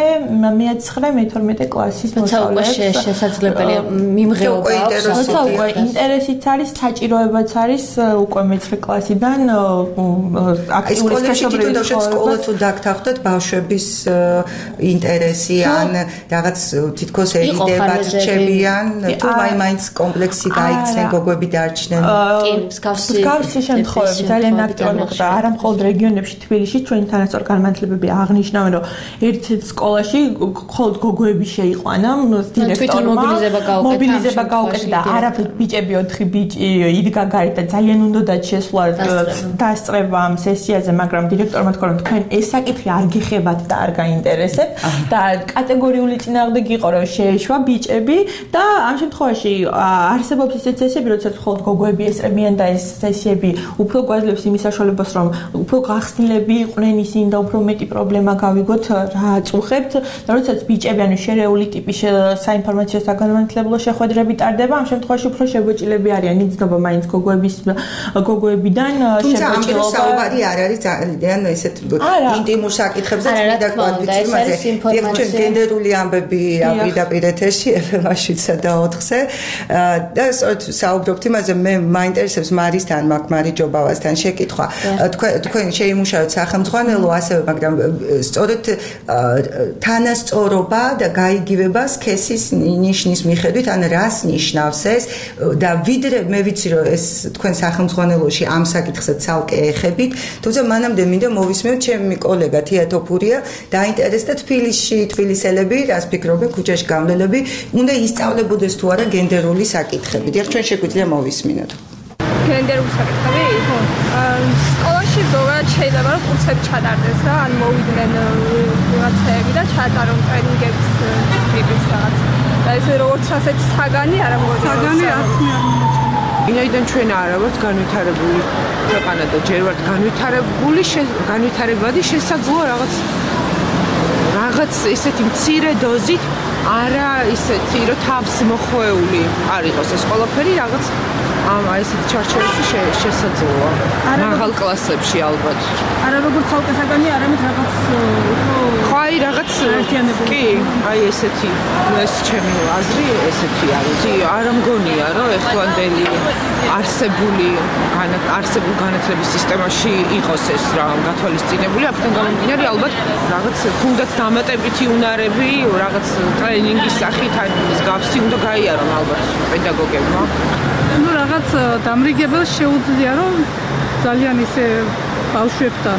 მე-9-მე-12 კლასის მოსწავლეებს. შესაძლებელია მიმღეობა აქვს. უკვე ინტერესიც არის, საჭიროებაც არის უკვე მე-9 კლასიდან აქტიური სქესობრივი სკოლა თუ დაგთანხმდათ ბავშვების ინტერესი ან რაღაც თითქოს ერიდებათ რჩებიან თუ მაინც კომპლექსი გაიქცნენ გოგოები დარჩნენ. კი, მსგავსი შემთხვევები ძალიან აქტიურად მოხდა არა მხოლოდ რეგიონებში, თბილისში ჩვენი თანასწორ განმანათლებლები აღნიშნავენ, რომ ერთ-ერთ სკოლაში მხოლოდ გოგოები შეიყვანა დირექტორმა მობილიზება გაუკეთა და არაფერ ბიჭები 4 ბიჭი იდგა გარეთ და ძალიან უნდათ შესვლა დასწრება ამ სესიაზე, მაგრამ დირექტორმა თქვა, რომ თქვენ ეს საკითხი არ გიხებათ და არ გაინტერესებთ და კატეგორიული წინააღმდეგი იყო, რომ შეეშვა ბიჭები და ამ შემთხვევაში არსებობს ისეთი სესიები, როდესაც მხოლოდ გოგოები ესწრებიან და ეს სესიები უფრო გვაძლევს იმის საშუალებას, რომ უფრო გახსნილები იყვნენ ისინი და უფრო მეტი პრობლემა გავიგოთ რა აწუხებთ და როდესაც ბიჭები ანუ შერეული ტიპის საინფორმაციო საგანმანათლებლო შეხვედრები ტარდება, ამ შემთხვევაში უფრო შეგოჭილები არიან, იცნობა მაინც გოგოებიდან შეგოჭილობა. საუბარი არ არის ძალიან ესეთ ინტიმურ საკითხებზე წმინდა კვადრიციმაზე. ჩვენ გენდერული ამბები პირდაპირ ეთერში FM-აშიცა და 4-ზე და საუბრობთ იმაზე, მე მაინტერესებს მარისთან, მარი ჯობავასთან შეკითხვა. თქვენ შეიმუშავეთ სახელმძღვანელო ასევე, მაგრამ სწორედ თანასწორობა და გაიგივება სქესის ნიშნის მიხედვით, ან რას ნიშნავს ეს და ვიდრე მე ვიცი, რომ ეს თქვენ სახელმძღვანელოში ამ საკითხზე ცალკე ეხებით, თუმცა მანამდე მინდა მოვისმენთ ჩემი კოლეგა თია თოფურია დაინტერესდა თბილისში, თბილისელები, რას ფიქრობენ ქუჩაში გამლელები, უნდა ისწავლებოდეს თუ არა გენდერული საკითხები. დიახ, ჩვენ შეგვიძლია მოვისმინოთ. გენდერული საკითხები? ხო. სკოლაში ზოგადად შეიძლება რომ კურსები ჩატარდეს რა, ან მოვიდნენ რაღაცეები და ჩატარონ ტრენინგების ტიპის რაღაც. და ესე როგორც ასეთ საგანი არ მოგოძებნოს. საგანი არ ვინაიდან ჩვენ არა ვართ განვითარებული ქვეყანა და ჯერ ვართ განვითარებადი შესაძლოა რაღაც ესეთი მცირე დოზით არა ისეთი რომ თავს მოხვეული არ იყოს ეს ყველაფერი რაღაც აი ესეთი ჩარჩოებში შესაძლოა მაღალ კლასებში ალბათ არა როგორც ცალკე საგანი არამედ რაღაც ხო აი რაღაც კი აი ესეთი ეს ჩემი აზრი ესეთი არის არ მგონია რომ ეხლანდელი არსებული განათლების სისტემაში იყოს ეს რა გათვალისწინებული აქედან გამომდინარე ალბათ რაღაც თუნდაც დამატებითი უნარები რაღაც ტრენინგის სახით ან მსგავსი უნდა გაიარონ ალბათ პედაგოგებმა ну რაღაც დამრიგებელს შეუძლია რომ ძალიან ისე ბავშვებთან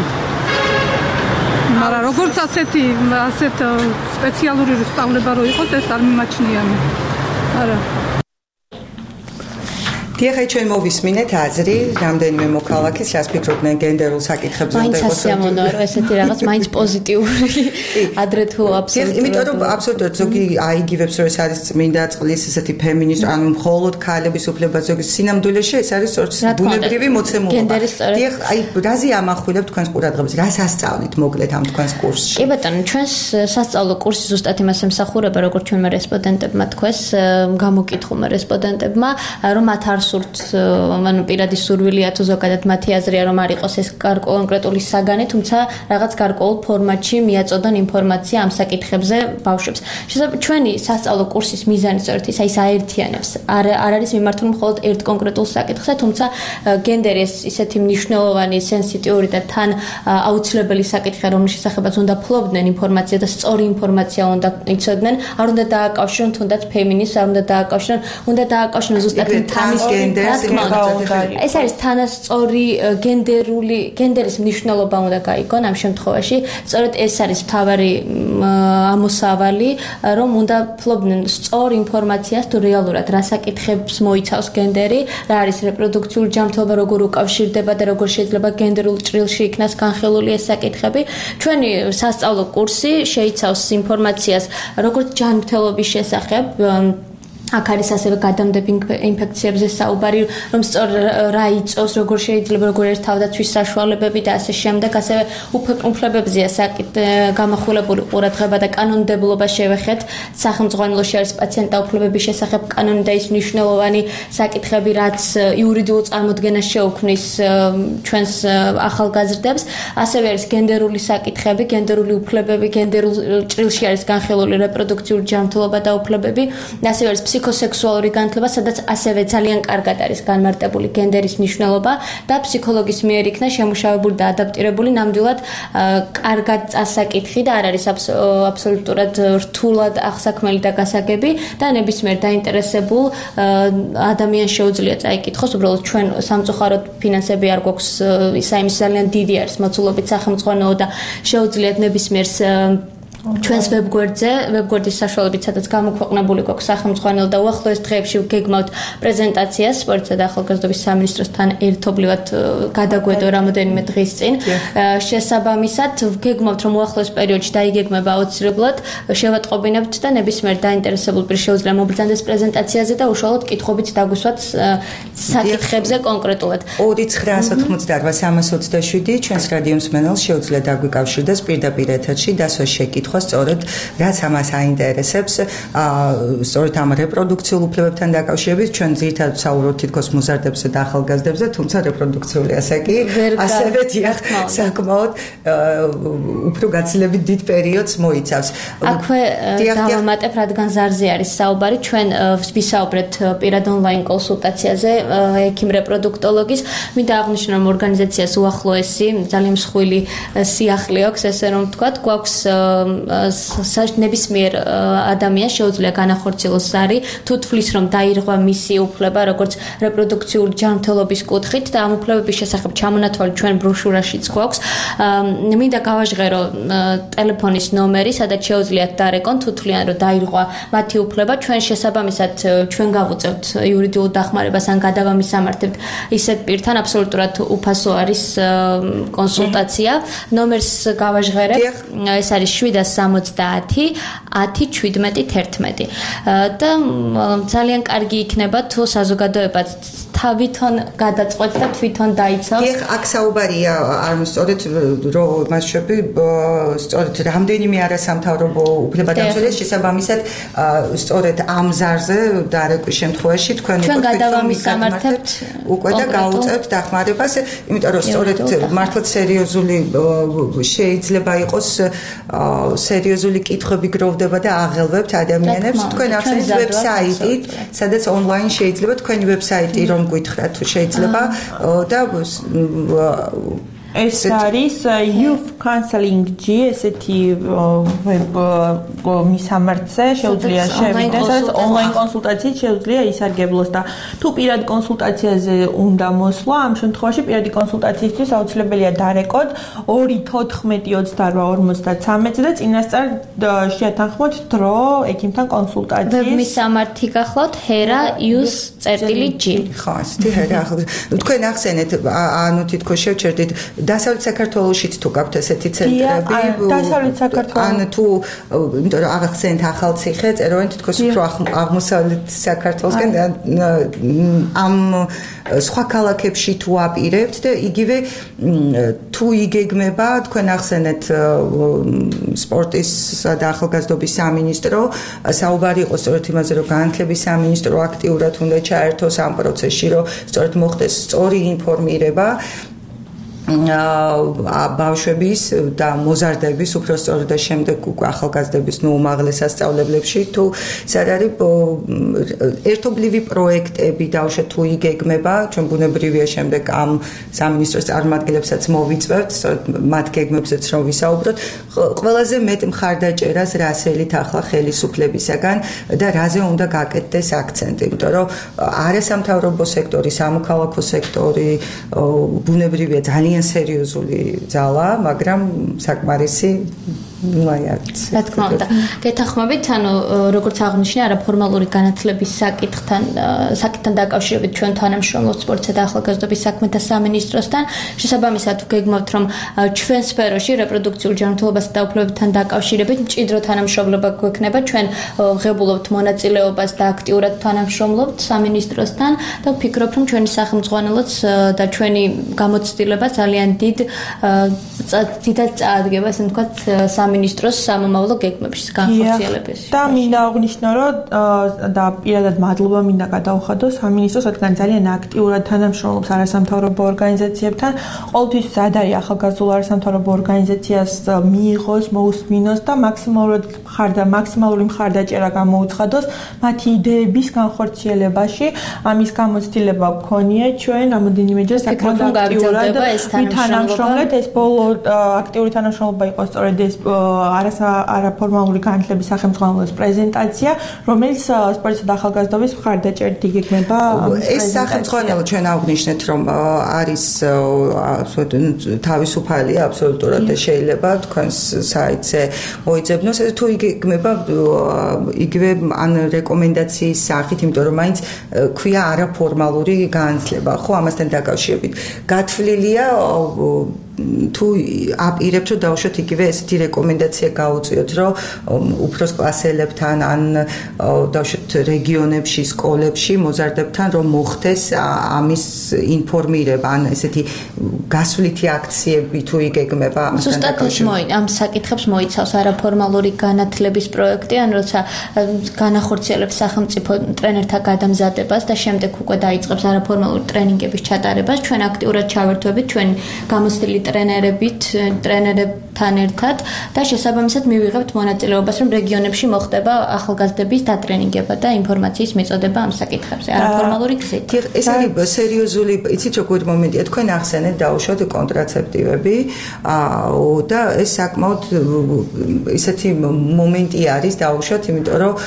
მაგრამ როგორც ასეთ სპეციალური სწავლება რო იყოს ეს არ მიმაჩნიანი არა დიახ, ჩვენ მოვისმინეთ აზრი რამდენიმე მოქალაქის, რაც ფიქრობდნენ გენდერულ საკითხებზე უნდა იყოს სასიამოვნოა, რომ ესეთი რაღაც მაინც პოზიტიური ადრე თუ აბსოლუტურად. იმიტომ რომ აბსოლუტურად ზოგი აიგივებს, რომ ეს არის წმინდა წყლის ესეთი ფემინისტ, ანუ მხოლოდ ქალების უფლება ზოგი სინამდვილეში ეს არის ბუნებრივი მოცემულობა. დიახ, აი რაზე ამახვილებ თქვენს ყურადღებას, რას ასწავლით მოკლედ ამ თქვენს კურსში? კი ბატონო, ჩვენს სასწავლო კურსი ზუსტად იმას ემსახურება, როგორც ჩვენმა რესპონდენტებმა თქვეს, გამოკითხულმა რესპონდენტებმა, რომ მათ არ სურთ, ანუ პირადი სურვილია თუ ზოგადად მათი აზრია, რომ არ იყოს ეს კონკრეტული საგანი, თუმცა რაღაც გარკვეულ ფორმატში მიაწოდონ ინფორმაცია ამ საკითხებზე ბავშვებს. შესაძლოა ჩვენი სასწავლო კურსის მიზანი სწორედ ის აი საერთიანებს. არ არის მიმართული მხოლოდ ერთ კონკრეტულ საკითხზე, თუმცა გენდერი ეს ისეთი მნიშვნელოვანი, სენსიტიური და თან აუცილებელი საკითხია, რომლის შესახებაც უნდა ფლობდნენ ინფორმაცია და სწორი ინფორმაცია უნდა იცოდნენ, არ უნდა დააკავშირონ თუნდაც ფემინიზმს, არ უნდა დააკავშირონ, უნდა დააკავშირონ ზუსტად თანის გენდერს. ეს არის თანასწორი გენდერის მნიშვნელობა უნდა გაიგონ ამ შემთხვევაში. სწორედ ეს არის მთავარი ამოსავალი, რომ უნდა ფლობდნენ სწორ ინფორმაციას თუ რეალურად რა საკითხებს მოიცავს გენდერი, რა არის რეპროდუქციული ჯანმრთელობა, როგორ უკავშირდება და როგორ შეიძლება გენდერულ ჭრილში იქნას განხილული ეს საკითხები. ჩვენი სასწავლო კურსი შეიცავს ინფორმაციას როგორც ჯანმრთელობის შესახებ, აქ არის ასევე გადამდები ინფექციებზე საუბარი, რომ სწორ რა იწვევს, როგორ შეიძლება, როგორ ერთ თავდაცვის საშუალებები და ასე შემდეგ, ასევე უფლებებზეა გამახვილებული ყურადღება და კანონმდებლობა შევეხეთ. სახელმწიფოში არის პაციენტთა უფლებების შესახებ კანონი და ის მნიშვნელოვანი საკითხები, რაც იურიდიულ წარმოდგენას შეუქმნის ჩვენს ახალგაზრდებს. ასევე არის გენდერული საკითხები, გენდერული უფლებები, გენდერულ ჭრილში არის განხილული რეპროდუქციული ჯანმრთელობა და უფლებები. ასევე არის ფსიქოსექსუალური განათლება, სადაც ასევე ძალიან კარგად არის განმარტებული გენდერის მნიშვნელობა და ფსიქოლოგის მიერ იქნა შემუშავებული და ადაპტირებული ნამდვილად კარგად წასაკითხი და არ არის აბსოლუტურად რთულად აღსაქმელი და გასაგები და ნებისმიერ დაინტერესებულ ადამიანს შეუძლია წაიკითხოს. უბრალოდ ჩვენ სამწუხაროდ ფინანსები არ გვაქვს, იმის ძალიან დიდი არის მოცულობით სახელმწიფო და შეუძლიათ ნებისმიერს ჩვენს ვებგვერდის საშუალებით, სადაც გამოქვეყნებული გვაქვს სახელმწიფო და უახლოეს დღეებში გეგმავთ პრეზენტაციას სპორტსა და ახალგაზრდობის სამინისტროსთან ერთობლივად გადაგვედო რამოდენიმე დღის წინ. შესაბამისად, გეგმავთ, რომ უახლოეს პერიოდში დაიგეგმება აუცილებლად, შევატყობინებთ და ნებისმიერ დაინტერესებულ პირს შეუძლია მობრძანდეს პრეზენტაციაზე და უშუალოდ კითხვებით დაგვისვათ საკითხებზე კონკრეტულად. 2988327 ჩვენს რადიო მსმენელს შეუძლია დაგვიკავშირდეს პირდაპირ ეთერში დასვას შეკითხვა სწორედ რაც ამას აინტერესებს, სწორედ ამ რეპროდუქციულ უფლებებთან დაკავშირებით ჩვენ ძირითადად საუბრობთ თითქოს მოზარდებზე და ახალგაზრდებზე, თუმცა რეპროდუქციული ასაკი ასევე დიახ საკმაოდ უფრო გაცილებით დიდ პერიოდს მოიცავს. აქვე დავამატებ, რადგან ზარზე არის საუბარი, ჩვენ ვისაუბრეთ პირად ონლაინ კონსულტაციაზე ექიმ რეპროდუქტოლოგის. მინდა აღნიშნო, რომ ორგანიზაციას უახლოესი ძალიან მსხვილი სიახლე აქვს, ესე რომ ვთქვათ, გვაქვს ნებისმიერ ადამიანს შეუძლია განახორციელოს ზარი, თუ თვლის, რომ დაირღვა მისი უფლება, როგორც რეპროდუქციული ჯანმრთელობის კუთხით და ამ უფლებების შესახებ ჩამონათვალი ჩვენ ბროშურაშიც გვაქვს. მინდა გავაჟღერო ტელეფონის ნომერი, სადაც შეუძლიათ დარეკონ, თუ თვლიან, რომ დაირღვა მათი უფლება. ჩვენ შესაბამისად ჩვენ გავუწევთ იურიდიულ დახმარებას ან გადავამისამართებთ ისეთ პირთან, აბსოლუტურად უფასო არის კონსულტაცია. ნომერს გავაჟღერებ. ეს არის 770 10 17 11 და ძალიან კარგი იქნება თუ საზოგადოებაც თავითონ გადაწყვეტ და თვითონ დაიცავს. დიახ, აქ საუბარია სწორედ რომ მასშტაბი სწორედ რამდენიმე არასამთავრობო უფლებადამცველია შესაბამისად სწორედ ამ ზარზე დარეკვის შემთხვევაში თქვენ გადავამისამართებთ უკვე და გაუწევთ დახმარებას, იმიტომ რომ სწორედ მართლაც სერიოზული შეიძლება იყოს სერიოზული კითხვები გროვდება და აღელვებთ ადამიანებს. თქვენ ახსენეთ ვებსაიტით, სადაც ონლაინ შეიძლება თქვენი ვებსაიტი რომ გითხრათ თუ შეიძლება და ეს არის Youth Counseling G, ესეთი მისამართზე შეუძლია შევიდეს, სადაც ონლაინ კონსულტაციით შეუძლია ისარგებლოს და თუ პირადი კონსულტაციაზე უნდა მოსვლა, ამ შემთხვევაში პირადი კონსულტაციისთვის აუცილებელია დარეკოთ 214-28-53 და წინასწარ შეათანხმოთ დრო ექიმთან კონსულტაციის. მისამართი გახლავთ hera.use.g. ხო, ასეთი hera. თქვენ ახსენეთ, ანუ თითქოს შევჩერდით დასავლეთ საქართველოშიც თუ გაქვთ ესეთი ცენტრები? დასავლეთ საქართველოს. ან თუ იმიტომ რომ აღხსენეთ ახალციხე, წეროვენ თითქოს უფრო აღმოსავლეთ საქართველოსკენ ამ სხვა ქალაქებში თუ აპირებთ და იგივე თუ იგეგმება თქვენ ახსენეთ სპორტისა და ახალგაზრდობის სამინისტრო საუბარი იყო სწორედ იმაზე რომ განათლების სამინისტრო აქტიურად უნდა ჩაერთოს ამ პროცესში რომ სწორედ მოხდეს სწორი ინფორმირება ბავშვების და მოზარდების უფრო სწორად და შემდეგ უკვე ახალგაზრდების უმაღლეს სასწავლებლებში თუ სად არის ერთობლივი პროექტები დავშეთ თუ იგეგმება ჩვენ ბუნებრივია შემდეგ ამ სამინისტროს წარმომადგენლებსაც მოვიწვევთ სწორედ მათ გეგმებზეც რომ ვისაუბროთ ყველაზე მეტ მხარდაჭერას რასელით ახლა ხელისუფლებისაგან და რაზე უნდა გაკეთდეს აქცენტი იმიტომ რომ არასამთავრობო სექტორი სამოქალაქო სექტორი ბუნებრივია ძალიან სერიოზული ძალა, მაგრამ საკმარისი რა თქმა უნდა. გეთანხმებით, ანუ როგორც აღნიშნე, არაფორმალური განათლების საკითხთან დაკავშირებით ჩვენ თანამშრომლობთ სპორტსა და ახალგაზრდობის საქმეთა სამინისტროსთან. შესაბამისად, ვგეგმავთ, რომ ჩვენ სფეროში რეპროდუქციულ ჯანმრთელობასა და უფლებებთან დაკავშირებით მჭიდრო თანამშრომლობა გვექნება. ჩვენ ღებულობთ მონაწილეობას და აქტიურად თანამშრომლობთ სამინისტროსთან და ვფიქრობ, რომ ჩვენი სახელმძღვანელოც და ჩვენი გამოცდილება ძალიან დიდად წაადგება, ასე ვთქვათ, სამინისტროს სამომავლო გეგმებში განხორციელებაში. და მინდა აღნიშნო, რომ და პირადად მადლობა მინდა გადაუხადო სამინისტროს, რადგან ძალიან აქტიურად თანამშრომლობს არასამთავრობო ორგანიზაციებთან. ყოველთვის მზად არის ახალგაზრდულ არასამთავრობო ორგანიზაციას მიიღოს, მოусმინოს და მაქსიმალური მხარდაჭერა გამოუცხადოს მათი იდეების განხორციელებაში. ამის გამოცდილება გვქონია ჩვენ რამოდენიმეჯერ საკმაოდ აქტიურად თანამშრომლობთ. ეს ბოლო აქტიური თანამშრომლობა იყო სწორედ ეს არაფორმალური განათლების სახელმძღვანელოს პრეზენტაცია, რომელიც სპორტსა და ახალგაზრდობის მხარდაჭერით იგეგმება. ეს სახელმძღვანელო ჩვენ აღნიშნეთ, რომ არის თავისუფალია აბსოლუტურად და შეიძლება თქვენს საიტზე მოიძებნოს, თუ იგეგმება იგივე ან რეკომენდაციის სახით, იმიტომ რომ მაინც ქვია არაფორმალური განათლება, ხო, ამასთან დაკავშირებით. გათვლილია თუ აპირებთ რომ დავუშვათ იგივე ესეთი რეკომენდაცია გაუწიოთ რომ უფროს კლასელებთან ან დავუშვათ რეგიონებში სკოლებში მოზარდებთან რომ მოხდეს ამის ინფორმირება ან ესეთი გასვლითი აქციები თუ იგეგმება ამასთან დაკავშირებით ამ საკითხებს მოიცავს არაფორმალური განათლების პროექტი ან როცა განახორციელებს სახელმწიფო ტრენერთა გადამზადებას და შემდეგ უკვე დაიწყებს არაფორმალური ტრენინგების ჩატარებას ჩვენ აქტიურად ჩავერთვებით ჩვენ გამოცდილი ტრენერებთან ერთად და შესაბამისად მივიღებთ მონაწილეობას, რომ რეგიონებში მოხდება ახალგაზრდების დატრენინგება და ინფორმაციის მიწოდება ამ საკითხებზე. არაფორმალური გზით. ეს არის სერიოზული, იცით როგორი მომენტია, თქვენ ახსენეთ დაუშვათ კონტრაცეპტივები და ეს საკმაოდ ისეთი მომენტი არის დაუშვათ, იმიტომ რომ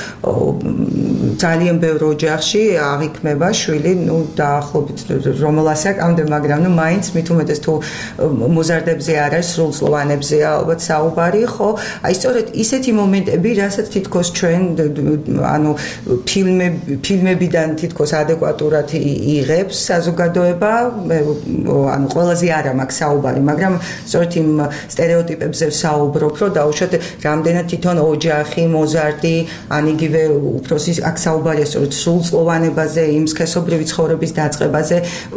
ძალიან ბევრ ოჯახში აღიქმება შვილი, დაახლოებით რომელასაკამდე, მაგრამ მაინც მით უმეტეს თუ მოზარდებზე არ არის სრულწლოვანებზეა ალბათ საუბარი, ხო? აი სწორედ ისეთი მომენტები, რასაც თითქოს ჩვენ ანუ ფილმებიდან თითქოს ადეკვატურად იღებს საზოგადოება, ანუ ყველაზე არა მაქვს საუბარი, მაგრამ სწორედ იმ სტერეოტიპებზე საუბრობ, რომ დაუშვათ რამდენად თვითონ ოჯახი, მოზარდი, ან იგივე უფროსის აქ საუბარია სწორედ სრულწლოვანებაზე, იმ სქესობრივი ცხოვრების დაწყებაზე,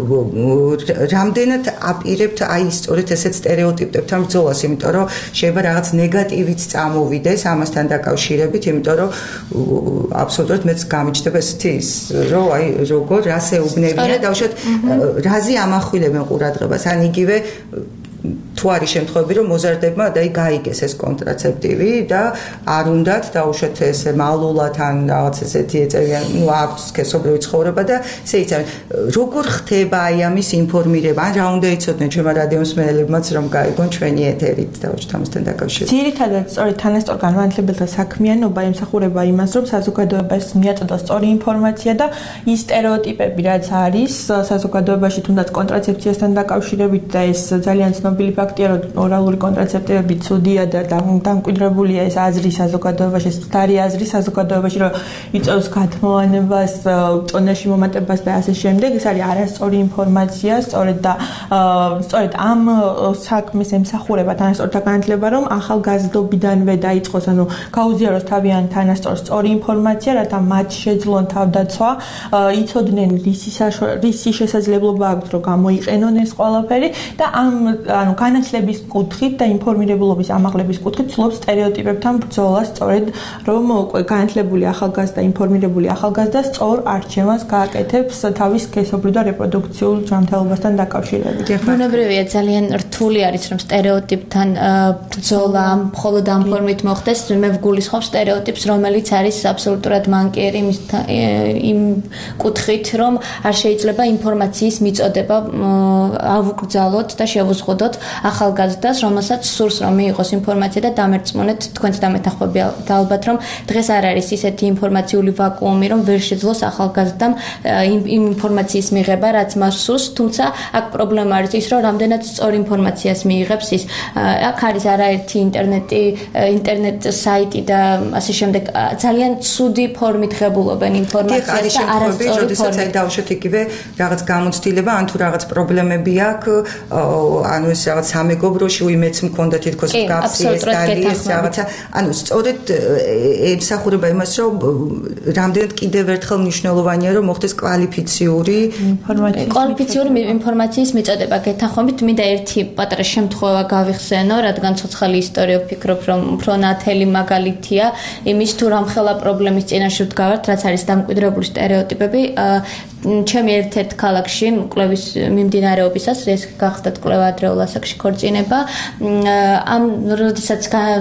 რამდენად აპირებთ აი სწორედ ესეთ სტერეოტიპებთან ბრძოლას, იმიტომ რომ შეიძლება რაღაც ნეგატივიც წამოვიდეს ამასთან დაკავშირებით, იმიტომ რომ აბსოლუტურად მეც გამიჩნდება ესეთი ის, რომ აი როგორ რას ეუბნებიან, დავუშვათ რაზე ამახვილებენ ყურადღებას, ან იგივე თუ არის შემთხვევები, რომ მოზარდებმა და გაიგეს ეს კონტრაცეპტივი და არ უნდათ დაუშვათ ეს მალულად ან რაღაც ესეთი ეწევიან, აქვს სქესობრივი ცხოვრება და ესე იცავენ. როგორ ხდება აი ამის ინფორმირება? ან რა უნდა იცოდნენ ჩვენმა რადიომსმენელებმაც, რომ გაიგონ ჩვენი ეთერით დაუშვათ ამასთან დაკავშირებით? ძირითადად სწორედ თანასწორ განმანათლებელთა საქმიანობა ემსახურება იმას, რომ საზოგადოებას მიაწოდოს სწორი ინფორმაცია და ის სტერეოტიპები, რაც არის საზოგადოებაში თუნდაც კონტრაცეფციასთან დაკავშირებით და ეს ძალიან ცნობილი ფაქტია, რომ ორალური კონტრაცეპტივები ცუდია და დამკვიდრებულია ეს აზრი საზოგადოებაში, ეს მცდარი აზრი საზოგადოებაში, რომ იწევს გათმოვანებას, წონაში მომატებას და ასე შემდეგ. ეს არის არასწორი ინფორმაცია, სწორედ ამ საქმის ემსახურება თანასწორთა განათლება, რომ ახალგაზრდობიდანვე დაიწყოს, ანუ გაუზიაროს თავიანთ თანასწორ სწორი ინფორმაცია, რათა მათ შეძლონ თავდაცვა, იცოდნენ რისი შესაძლებლობა აქვს, რომ გამოიყენონ ეს ყველაფერი და ანუ განათლების კუთხით და ინფორმირებულობის ამაღლების კუთხით ცდილობს სტერეოტიპებთან ბრძოლას, სწორედ რომ განათლებული ახალგაზრდა, ინფორმირებული ახალგაზრდა სწორ არჩევანს გააკეთებს თავის სქესობრივ და რეპროდუქციულ ჯანმრთელობასთან დაკავშირებით. ბუნებრივია, ძალიან რთული არის, რომ სტერეოტიპთან ბრძოლა მხოლოდ ამ ფორმით მოხდეს. მე ვგულისხმობ სტერეოტიპს, რომელიც არის აბსოლუტურად მანკიერი იმ კუთხით, რომ არ შეიძლება ინფორმაციის მიწოდება ავუკრძალოთ და შევუზღუდოთ ახალგაზრდას, რომელსაც სურს რომ მიიღოს ინფორმაცია და დამერწმუნეთ თქვენც დამეთანხმები ალბათ, რომ დღეს არ არის ისეთი ინფორმაციული ვაკუუმი, რომ ვერ შეძლოს ახალგაზრდამ იმ ინფორმაციის მიღება, რაც მას სურს, თუმცა აქ პრობლემა არის ის, რომ რამდენად სწორ ინფორმაციას მიიღებს ის. აქ არის არაერთი ინტერნეტ საიტი და ასე შემდეგ ძალიან ცუდი ფორმით ღებულობენ ინფორმაციას და არასწორი როდესაც აი დავუშვათ იგივე რაღაც გამოცდილება, ან თუ რაღაც პრობლემები აქვს, ანუ ეს რაღაც სამეგობროში უიმეც მქონდა თითქოს გაფსი ეს დალიეს რაღაცა, ანუ სწორედ ემსახურება იმას, რომ რამდენად კიდევ ერთხელ მნიშვნელოვანია, რომ მოხდეს კვალიფიციური ინფორმაციის მიწოდება. გეთანხმებით, მინდა ერთი პატარა შემთხვევა გავიხსენო, რადგან ცოცხალი ისტორია ვფიქრობ, რომ უფრო ნათელი მაგალითია იმის, თუ რამხელა პრობლემის წინაშე ვდგავართ, რაც არის დამკვიდრებული სტერეოტიპები. ჩემი ერთ-ერთ ქალაქში კვლევის მიმდინარეობისას, ეს გახდათ კვლევა ადრეულ ასაკში ქორწინება, როდესაც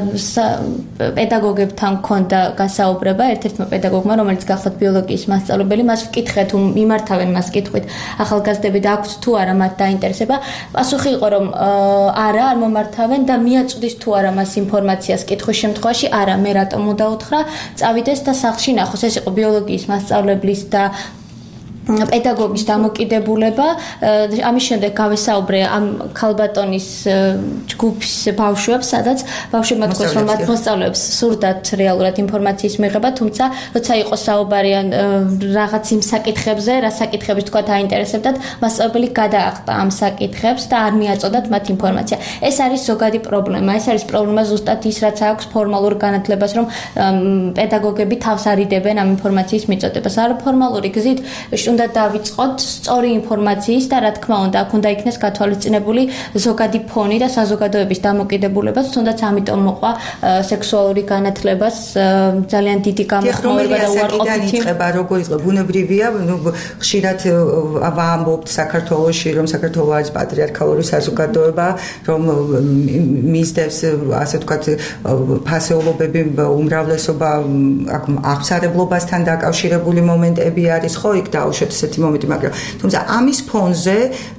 პედაგოგებთან ჰქონდა გასაუბრება, ერთ-ერთმა პედაგოგმა, რომელიც გახდათ ბიოლოგიის მასწავლებელი, მას ვკითხე, თუ მიმართავენ მას კითხვით ახალგაზრდები და აქვთ თუ არა მათ დაინტერესება. პასუხი იყო, რომ არა, არ მომართავენ და მიაწვდის თუ არა მას ინფორმაციას კითხვის შემთხვევაში, არა, მე რატომ უნდა უთხრა, წავიდეს და სახლში ნახოს. ეს იყო ბიოლოგიის მასწავლებლის და პედაგოგის დამოკიდებულება. ამის შემდეგ გავესაუბრე ამ ქალბატონის ჯგუფის ბავშვებს, სადაც ბავშვებმა თქვეს, რომ მათ მოსწავლეებს სურდათ რეალურად ინფორმაციის მიღება, თუმცა როცა იყო საუბარი რაღაც იმ საკითხებზე, რა საკითხების თქვა აინტერესებდათ, მასწავლებელი გადაახტა ამ საკითხებს და არ მიაწოდათ მათ ინფორმაცია. ეს არის ზოგადი პრობლემა. ეს არის პრობლემა ზუსტად ის, რაც აქვს ფორმალურ განათლებას, რომ პედაგოგები თავს არიდებენ ამ ინფორმაციის მიწოდებას. არაფორმალური გზით უნდა დავიწყოთ სწორი ინფორმაციის და რა თქმა უნდა, აქ უნდა იქნეს გათვალისწინებული ზოგადი ფონი და საზოგადოების დამოკიდებულებაც, თუნდაც ამიტომ მოყვა სექსუალური განათლებას ძალიან დიდი გამოხმაურება და უარყოფითი. როგორ იწყება? ბუნებრივია, ხშირად ვამბობთ საქართველოში, რომ საქართველო არის პატრიარქალური საზოგადოება, რომ მისდევს, ასე ვთქვათ, ფასეულობები, უმრავლესობა აღსარებლობასთან დაკავშირებული მომენტები არის, ხო, იქ დაუშვათ ესეთი მომენტი, მაგრამ თუმცა ამის ფონზე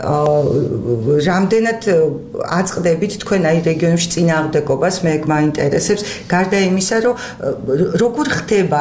რამდენად აწყდებით თქვენ აი რეგიონებში წინააღმდეგობას, მე მაინტერესებს, გარდა იმისა, რომ როგორ ხდება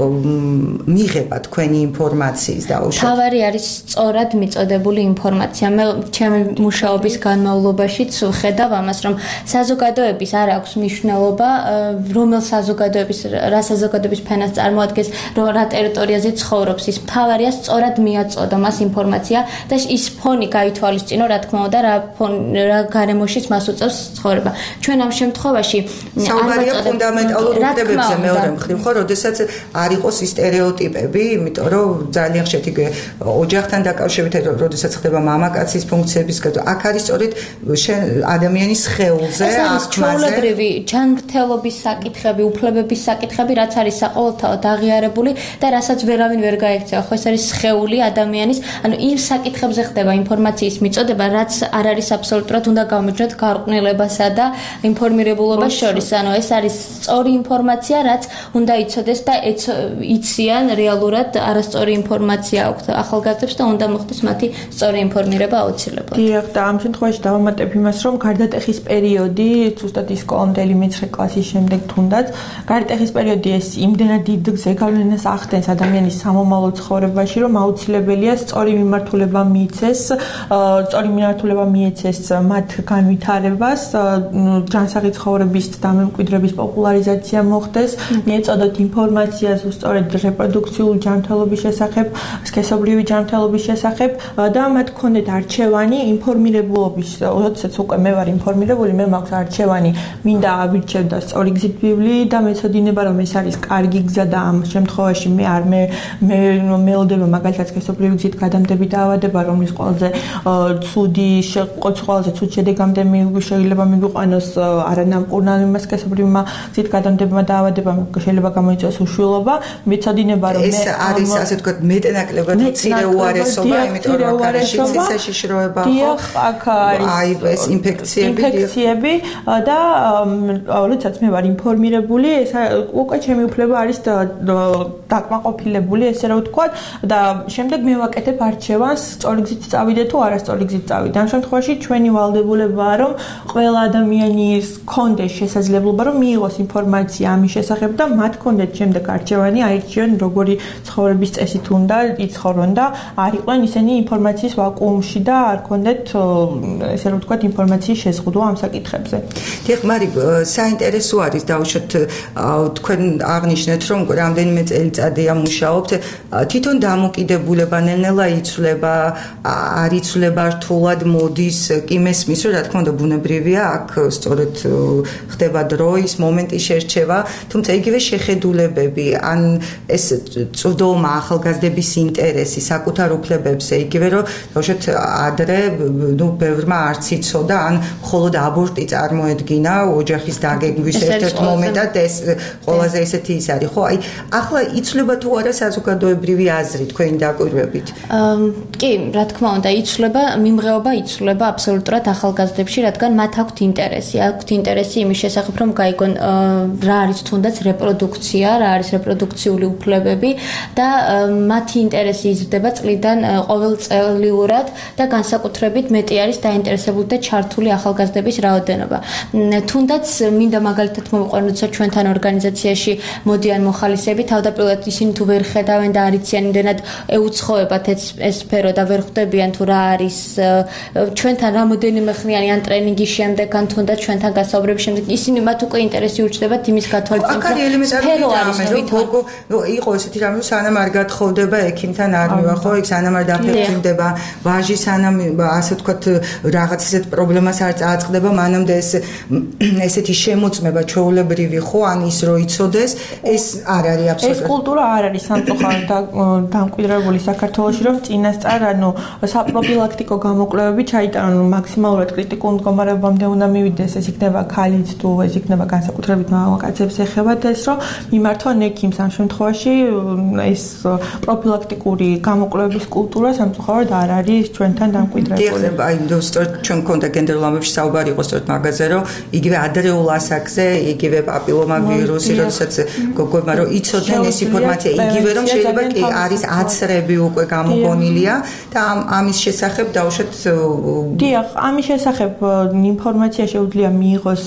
მიღება თქვენი ინფორმაციის დაუშვათ. თავარი არის სწორად მიწოდებული ინფორმაცია. მე ჩემი მუშაობის განმავლობაშიც ვხედავ ამას, რომ საზოგადოების არ აქვს მნიშვნელობა, რომელ რა საზოგადოების ფენას წარმოადგენს, რა ტერიტორიაზე ცხოვრობს, ის თავარია სწორად მიაწოდო მას ინფორმაცია და ის ფონი გაითვალისწინო, რა თქმა უნდა, რა გარემოშიც მას უწევს ცხოვრება. ჩვენ ამ შემთხვევაში საუბარია ფუნდამენტალურ უფლებებზე მეორე მხრივ, ხო, როდესაც არ იყოს ის სტერეოტიპები, იმიტომ რომ ძალიან ხშირად იგივე ოჯახთან დაკავშირებით, როდესაც ხდება მამაკაცის ფუნქციების გადო, აქ არის სწორედ ადამიანის სხეულზე, ჩვეულებრივი ჯანმრთელობის საკითხები, უფლებების საკითხები, რაც არის საყოველთაოდ აღიარებული და რასაც ვერავინ ვერ გაექცევა, ხო, ეს არის სხეული ერთეული ადამიანის, ანუ იმ საკითხებზე ხდება ინფორმაციის მიწოდება, რაც არ არის აბსოლუტურად უნდა გავმიჯნოთ გარყვნილებასა და ინფორმირებულობას შორის. ანუ ეს არის სწორი ინფორმაცია, რაც უნდა იცოდეს და იციან რეალურად არასწორი ინფორმაცია აქვს ახალგაზრდებს და უნდა მოხდეს მათი სწორი ინფორმირება აუცილებლად. დიახ, და ამ შემთხვევაში დავამატებ იმას, რომ გარდატეხის პერიოდი, ზუსტად ის სკოლამდელი მე-9 კლასის შემდეგ თუნდაც, გარდატეხის პერიოდი ეს იმდენად დიდ ზეგავლენას ახდენს ადამიანის სამომავლო ცხოვრებაში, რომ აუცილებელია სწორი მიმართულება მიეცეს მათ განვითარებას, ჯანსაღი ცხოვრების დამემკვიდრების პოპულარიზაცია მოხდეს, მიეწოდოთ ინფორმაცია ზუსტად რეპროდუქციული ჯანმრთელობის შესახებ, სქესობრივი ჯანმრთელობის შესახებ და მათ ქონდეთ არჩევანი ინფორმირებულობის, როდესაც უკვე მე ვარ ინფორმირებული, მე მაქვს არჩევანი, მინდა ავირჩევ და სწორი გზით ვივლი და მეცოდინება, რომ ეს არის კარგი გზა და ამ შემთხვევაში მე მელოდება მაგალითად სქესობრივი გზით გადამდები დაავადება, რომლის ყველაზე ცუდ შედეგამდე შეიძლება მიგვიყვანოს არანამკურნალ სქესობრივმა გზით გადამდებმა დაავადებამ შეიძლება გამოიწვიოს უშვილობა, მეცოდინება, რომ ეს არის ასე ვთქვათ მეტნაკლებად მცირე უარესობა, იმიტომ რომ გარშემო საშიშროება არის ინფექციები და როდესაც მე ვარ ინფორმირებული, ეს უკვე ჩემი უფლება არის დაკმაყოფილებული, ესე რომ ვთქვათ და შემდეგ მე ვაკეთებ არჩევანს, სწორი გზით წავიდე თუ არასწორი გზით წავიდე. ამ შემთხვევაში ჩვენი ვალდებულებაა, რომ ყველა ადამიანის კონდეს შესაძლებლობა, რომ მიიღოს ინფორმაცია ამის შესახებ და მათ კონდეთ შემდეგ არჩევანი აირჩიონ, როგორი ცხოვრების წესით უნდა იცხოვრონ და არ იყვნენ ისინი ინფორმაციის ვაკუუმში და არ კონდეთ, ესე რომ ვთქვათ, ინფორმაციის შეზღუდვა ამ საკითხებზე. დიახ, მარი, საინტერესო არის დავუშვათ თქვენ აღნიშნეთ, რომ რამდენიმე წელიწადია მუშაობთ, თვითონ დამოკიდებულება ნელ-ნელა იცვლება, არ იცვლება რთულად მოდის, კი მესმის, რომ რა თქმა უნდა ბუნებრივია, აქ სწორედ ხდება დროის მომენტის შერჩევა, თუმცა იგივე შეხედულებები, ან ეს წვდომა ახალგაზრდების ინტერესი საკუთარ უფლებებზე, იგივე რომ დავუშვათ ადრე ბევრმა არც იცოდა, ან მხოლოდ აბორტი წარმოედგინა ოჯახის დაგეგმვის ერთ-ერთ მომენტად, ეს ყველაზე ესეთი ის არის, ხო? აი, ახლა იცვლება თუ არა საზოგადოებრივი აზრი თქვენი დაკვირვებით? კი, რა თქმა უნდა, იცვლება, მიმღეობა იცვლება აბსოლუტურად ახალგაზრდებში, რადგან მათ აქვთ ინტერესი იმის შესახებ, რომ გაიგონ რა არის თუნდაც რეპროდუქცია, რა არის რეპროდუქციული უფლებები და მათი ინტერესი იზრდება წლიდან ყოველწლიურად და განსაკუთრებით მეტი არის დაინტერესებული და ჩართული ახალგაზრდების რაოდენობა. თუნდაც მინდა მაგალითად მოვიყვანოთ, რომ ჩვენთან ორგანიზაციაში მოდიან მოხალისეები, თავდაპირველად ისინი თუ ვერ ხედავენ და არ იციან იმდენად ეუცხოებათ ეს სფერო და ვერ ხვდებიან თუ რა არის ჩვენთან რამოდენიმე ხნიანი ან ტრენინგის შემდეგ ან თუნდაც ჩვენთან გასაუბრების შემდეგ ისინი მათ უკვე ინტერესი უჩნდებათ იმის გათვალისწინებით, რომ სფერო არის თვითონ იყო ესეთი რამე, სანამ არ გათხოვდება ექიმთან არ მივა, ხო, იქ სანამ არ დაფეთქიმდება ვაჟი, სანამ ასე ვთქვათ რაღაც ესეთ პრობლემას არ წააწყდება, მანამდე ესეთი შემოწმება ჩვეულებრივი, ხო, ან ის რო იცოდეს, ეს არ არის აბსოლუტურად. ეს კულტურა არ არის სამწუხაროდ დამკვიდრებული საქართველოში, რომ წინასწარ, ანუ საპროფილაქტიკო გამოკვლევები ჩაიტარონ, მაქსიმალურად კრიტიკულ მდგომარეობამდე უნდა მივიდეს, ეს იქნება ქალიც თუ ეს იქნება განსაკუთრებით მამაკაცებს ეხებათ ეს, რომ მიმართონ ექიმს ამ შემთხვევაში ეს პროფილაქტიკური გამოკვლევების კულტურა სამწუხაროდ არ არის ჩვენთან დამკვიდრებული. დიახ, აი, სწორედ ჩვენ გქონდა გენდერულ ამბებში საუბარი იყო სწორედ მაგაზე, რომ იგივე ადრეულ ასაკზე, იგივე პაპილომა ვირუსი, როდესაც გოგოებმა რომ იცოდნენ ეს ინფორმაცია, იგივე რომ შეიძლება კი არის აცრები უკვე გამოგონილია და ამის შესახებ დავუშვათ. დიახ, ამის შესახებ ინფორმაცია შეუძლია მიიღოს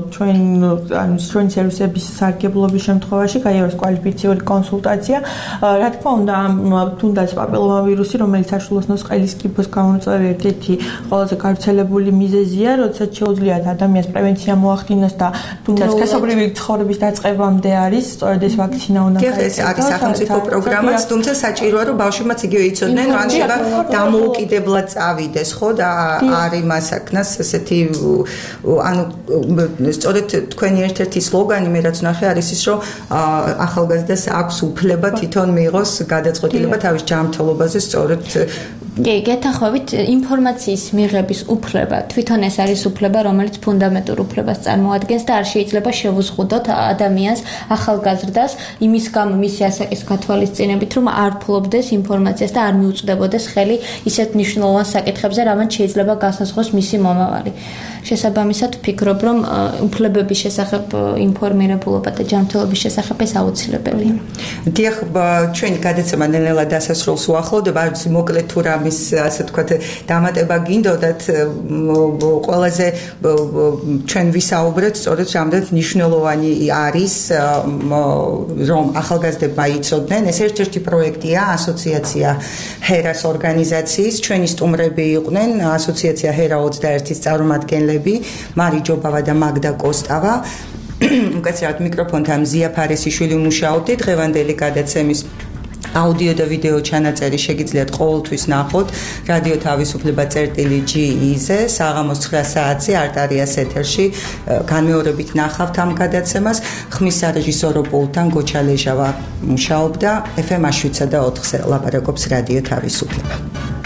ჩვენ სერვისების სარგებლობის შემთხვევაში, გაიაროს კვალიფიციური კონსულტაცია. რა თქმა უნდა, თუნდაც პაპილომა ვირუსი, რომელიც საშუალოსნოს ყელის კიბოს გამომწვევი ერთ-ერთი ყველაზე გავრცელებული მიზეზია, როდესაც შეუძლიათ ადამიანს პრევენცია მოახდინოს და თუნდაც სქესობრივი ცხოვრების დაწყებამდე არის სწორედ ეს ვაქცინა უნდა გაიგოს. ეს არის სახელმწიფო პროგრამაც, თუმცა საჭიროა რომ ბავშვებმაც იგივე იცოდნენ, რომ შეიძლება დამოუკიდებლად წავიდეს, ხო და არ იმას აქნას ესეთი ანუ სწორედ თქვენი ერთ-ერთი სლოგანი მე რაც ნახე არის ის, რომ ახალგაზრდას აქვს უფლება თვითონ მიიღოს გადაწყვეტილება თავის ჯანმრთელობაზე, სწორედ კი, გეთანხმებით ინფორმაციის მიღების უფლება, თვითონ ეს არის უფლება, რომელიც ფუნდამენტურ უფლებას წარმოადგენს და არ შეიძლება შევუზღუდოთ ადამიანს, ახალგაზრდას, იმის გამო მისი ასაკის გათვალისწინებით, რომ არ ფლობდეს ინფორმაციას და არ მიუწვდებოდეს ხელი ისეთ მნიშვნელოვან საკითხებზე, რამაც შეიძლება გასაზღვროს მისი მომავალი. შესაბამისად, ვფიქრობ, რომ უფლებების შესახებ ინფორმირებულობა და ჯანმრთელობის შესახებ ეს აუცილებელია. დიახ, ჩვენი გადაცემა ნელ-ნელა დასასრულს უახლოვდება, მოკლედ თუ რამის, ასე ვთქვათ, დამატება გინდოდათ, ყველაზე ჩვენ ვისაუბრეთ, სწორედ რამდენად მნიშვნელოვანი არის, რომ ახალგაზრდებმა იცოდნენ. ეს ერთ-ერთი პროექტია ასოციაცია ჰერას ორგანიზაციის, ჩვენი სტუმრები იყვნენ ასოციაცია ჰერა 21-ის წარმომადგენლები, მარი ჯობავა და მაგდა კოსტავა. უკაცრავად მიკროფონთან ზია ფარესიშვილი მუშაობდი. დღევანდელი გადაცემის აუდიო და ვიდეო ჩანაწერი შეგიძლიათ ყოველთვის ნახოთ რადიო თავისუფლება წერტილი.ge-ზე საღამოს 9 საათზე არტარიას ეთერში განმეორებით ნახავთ ამ გადაცემას. ხმის სარეჟისორო პულტთან გოჩა ლეჟავა მუშაობდა. FM 7 და 4-ზე ლაპარაკობს რადიო თავისუფლება.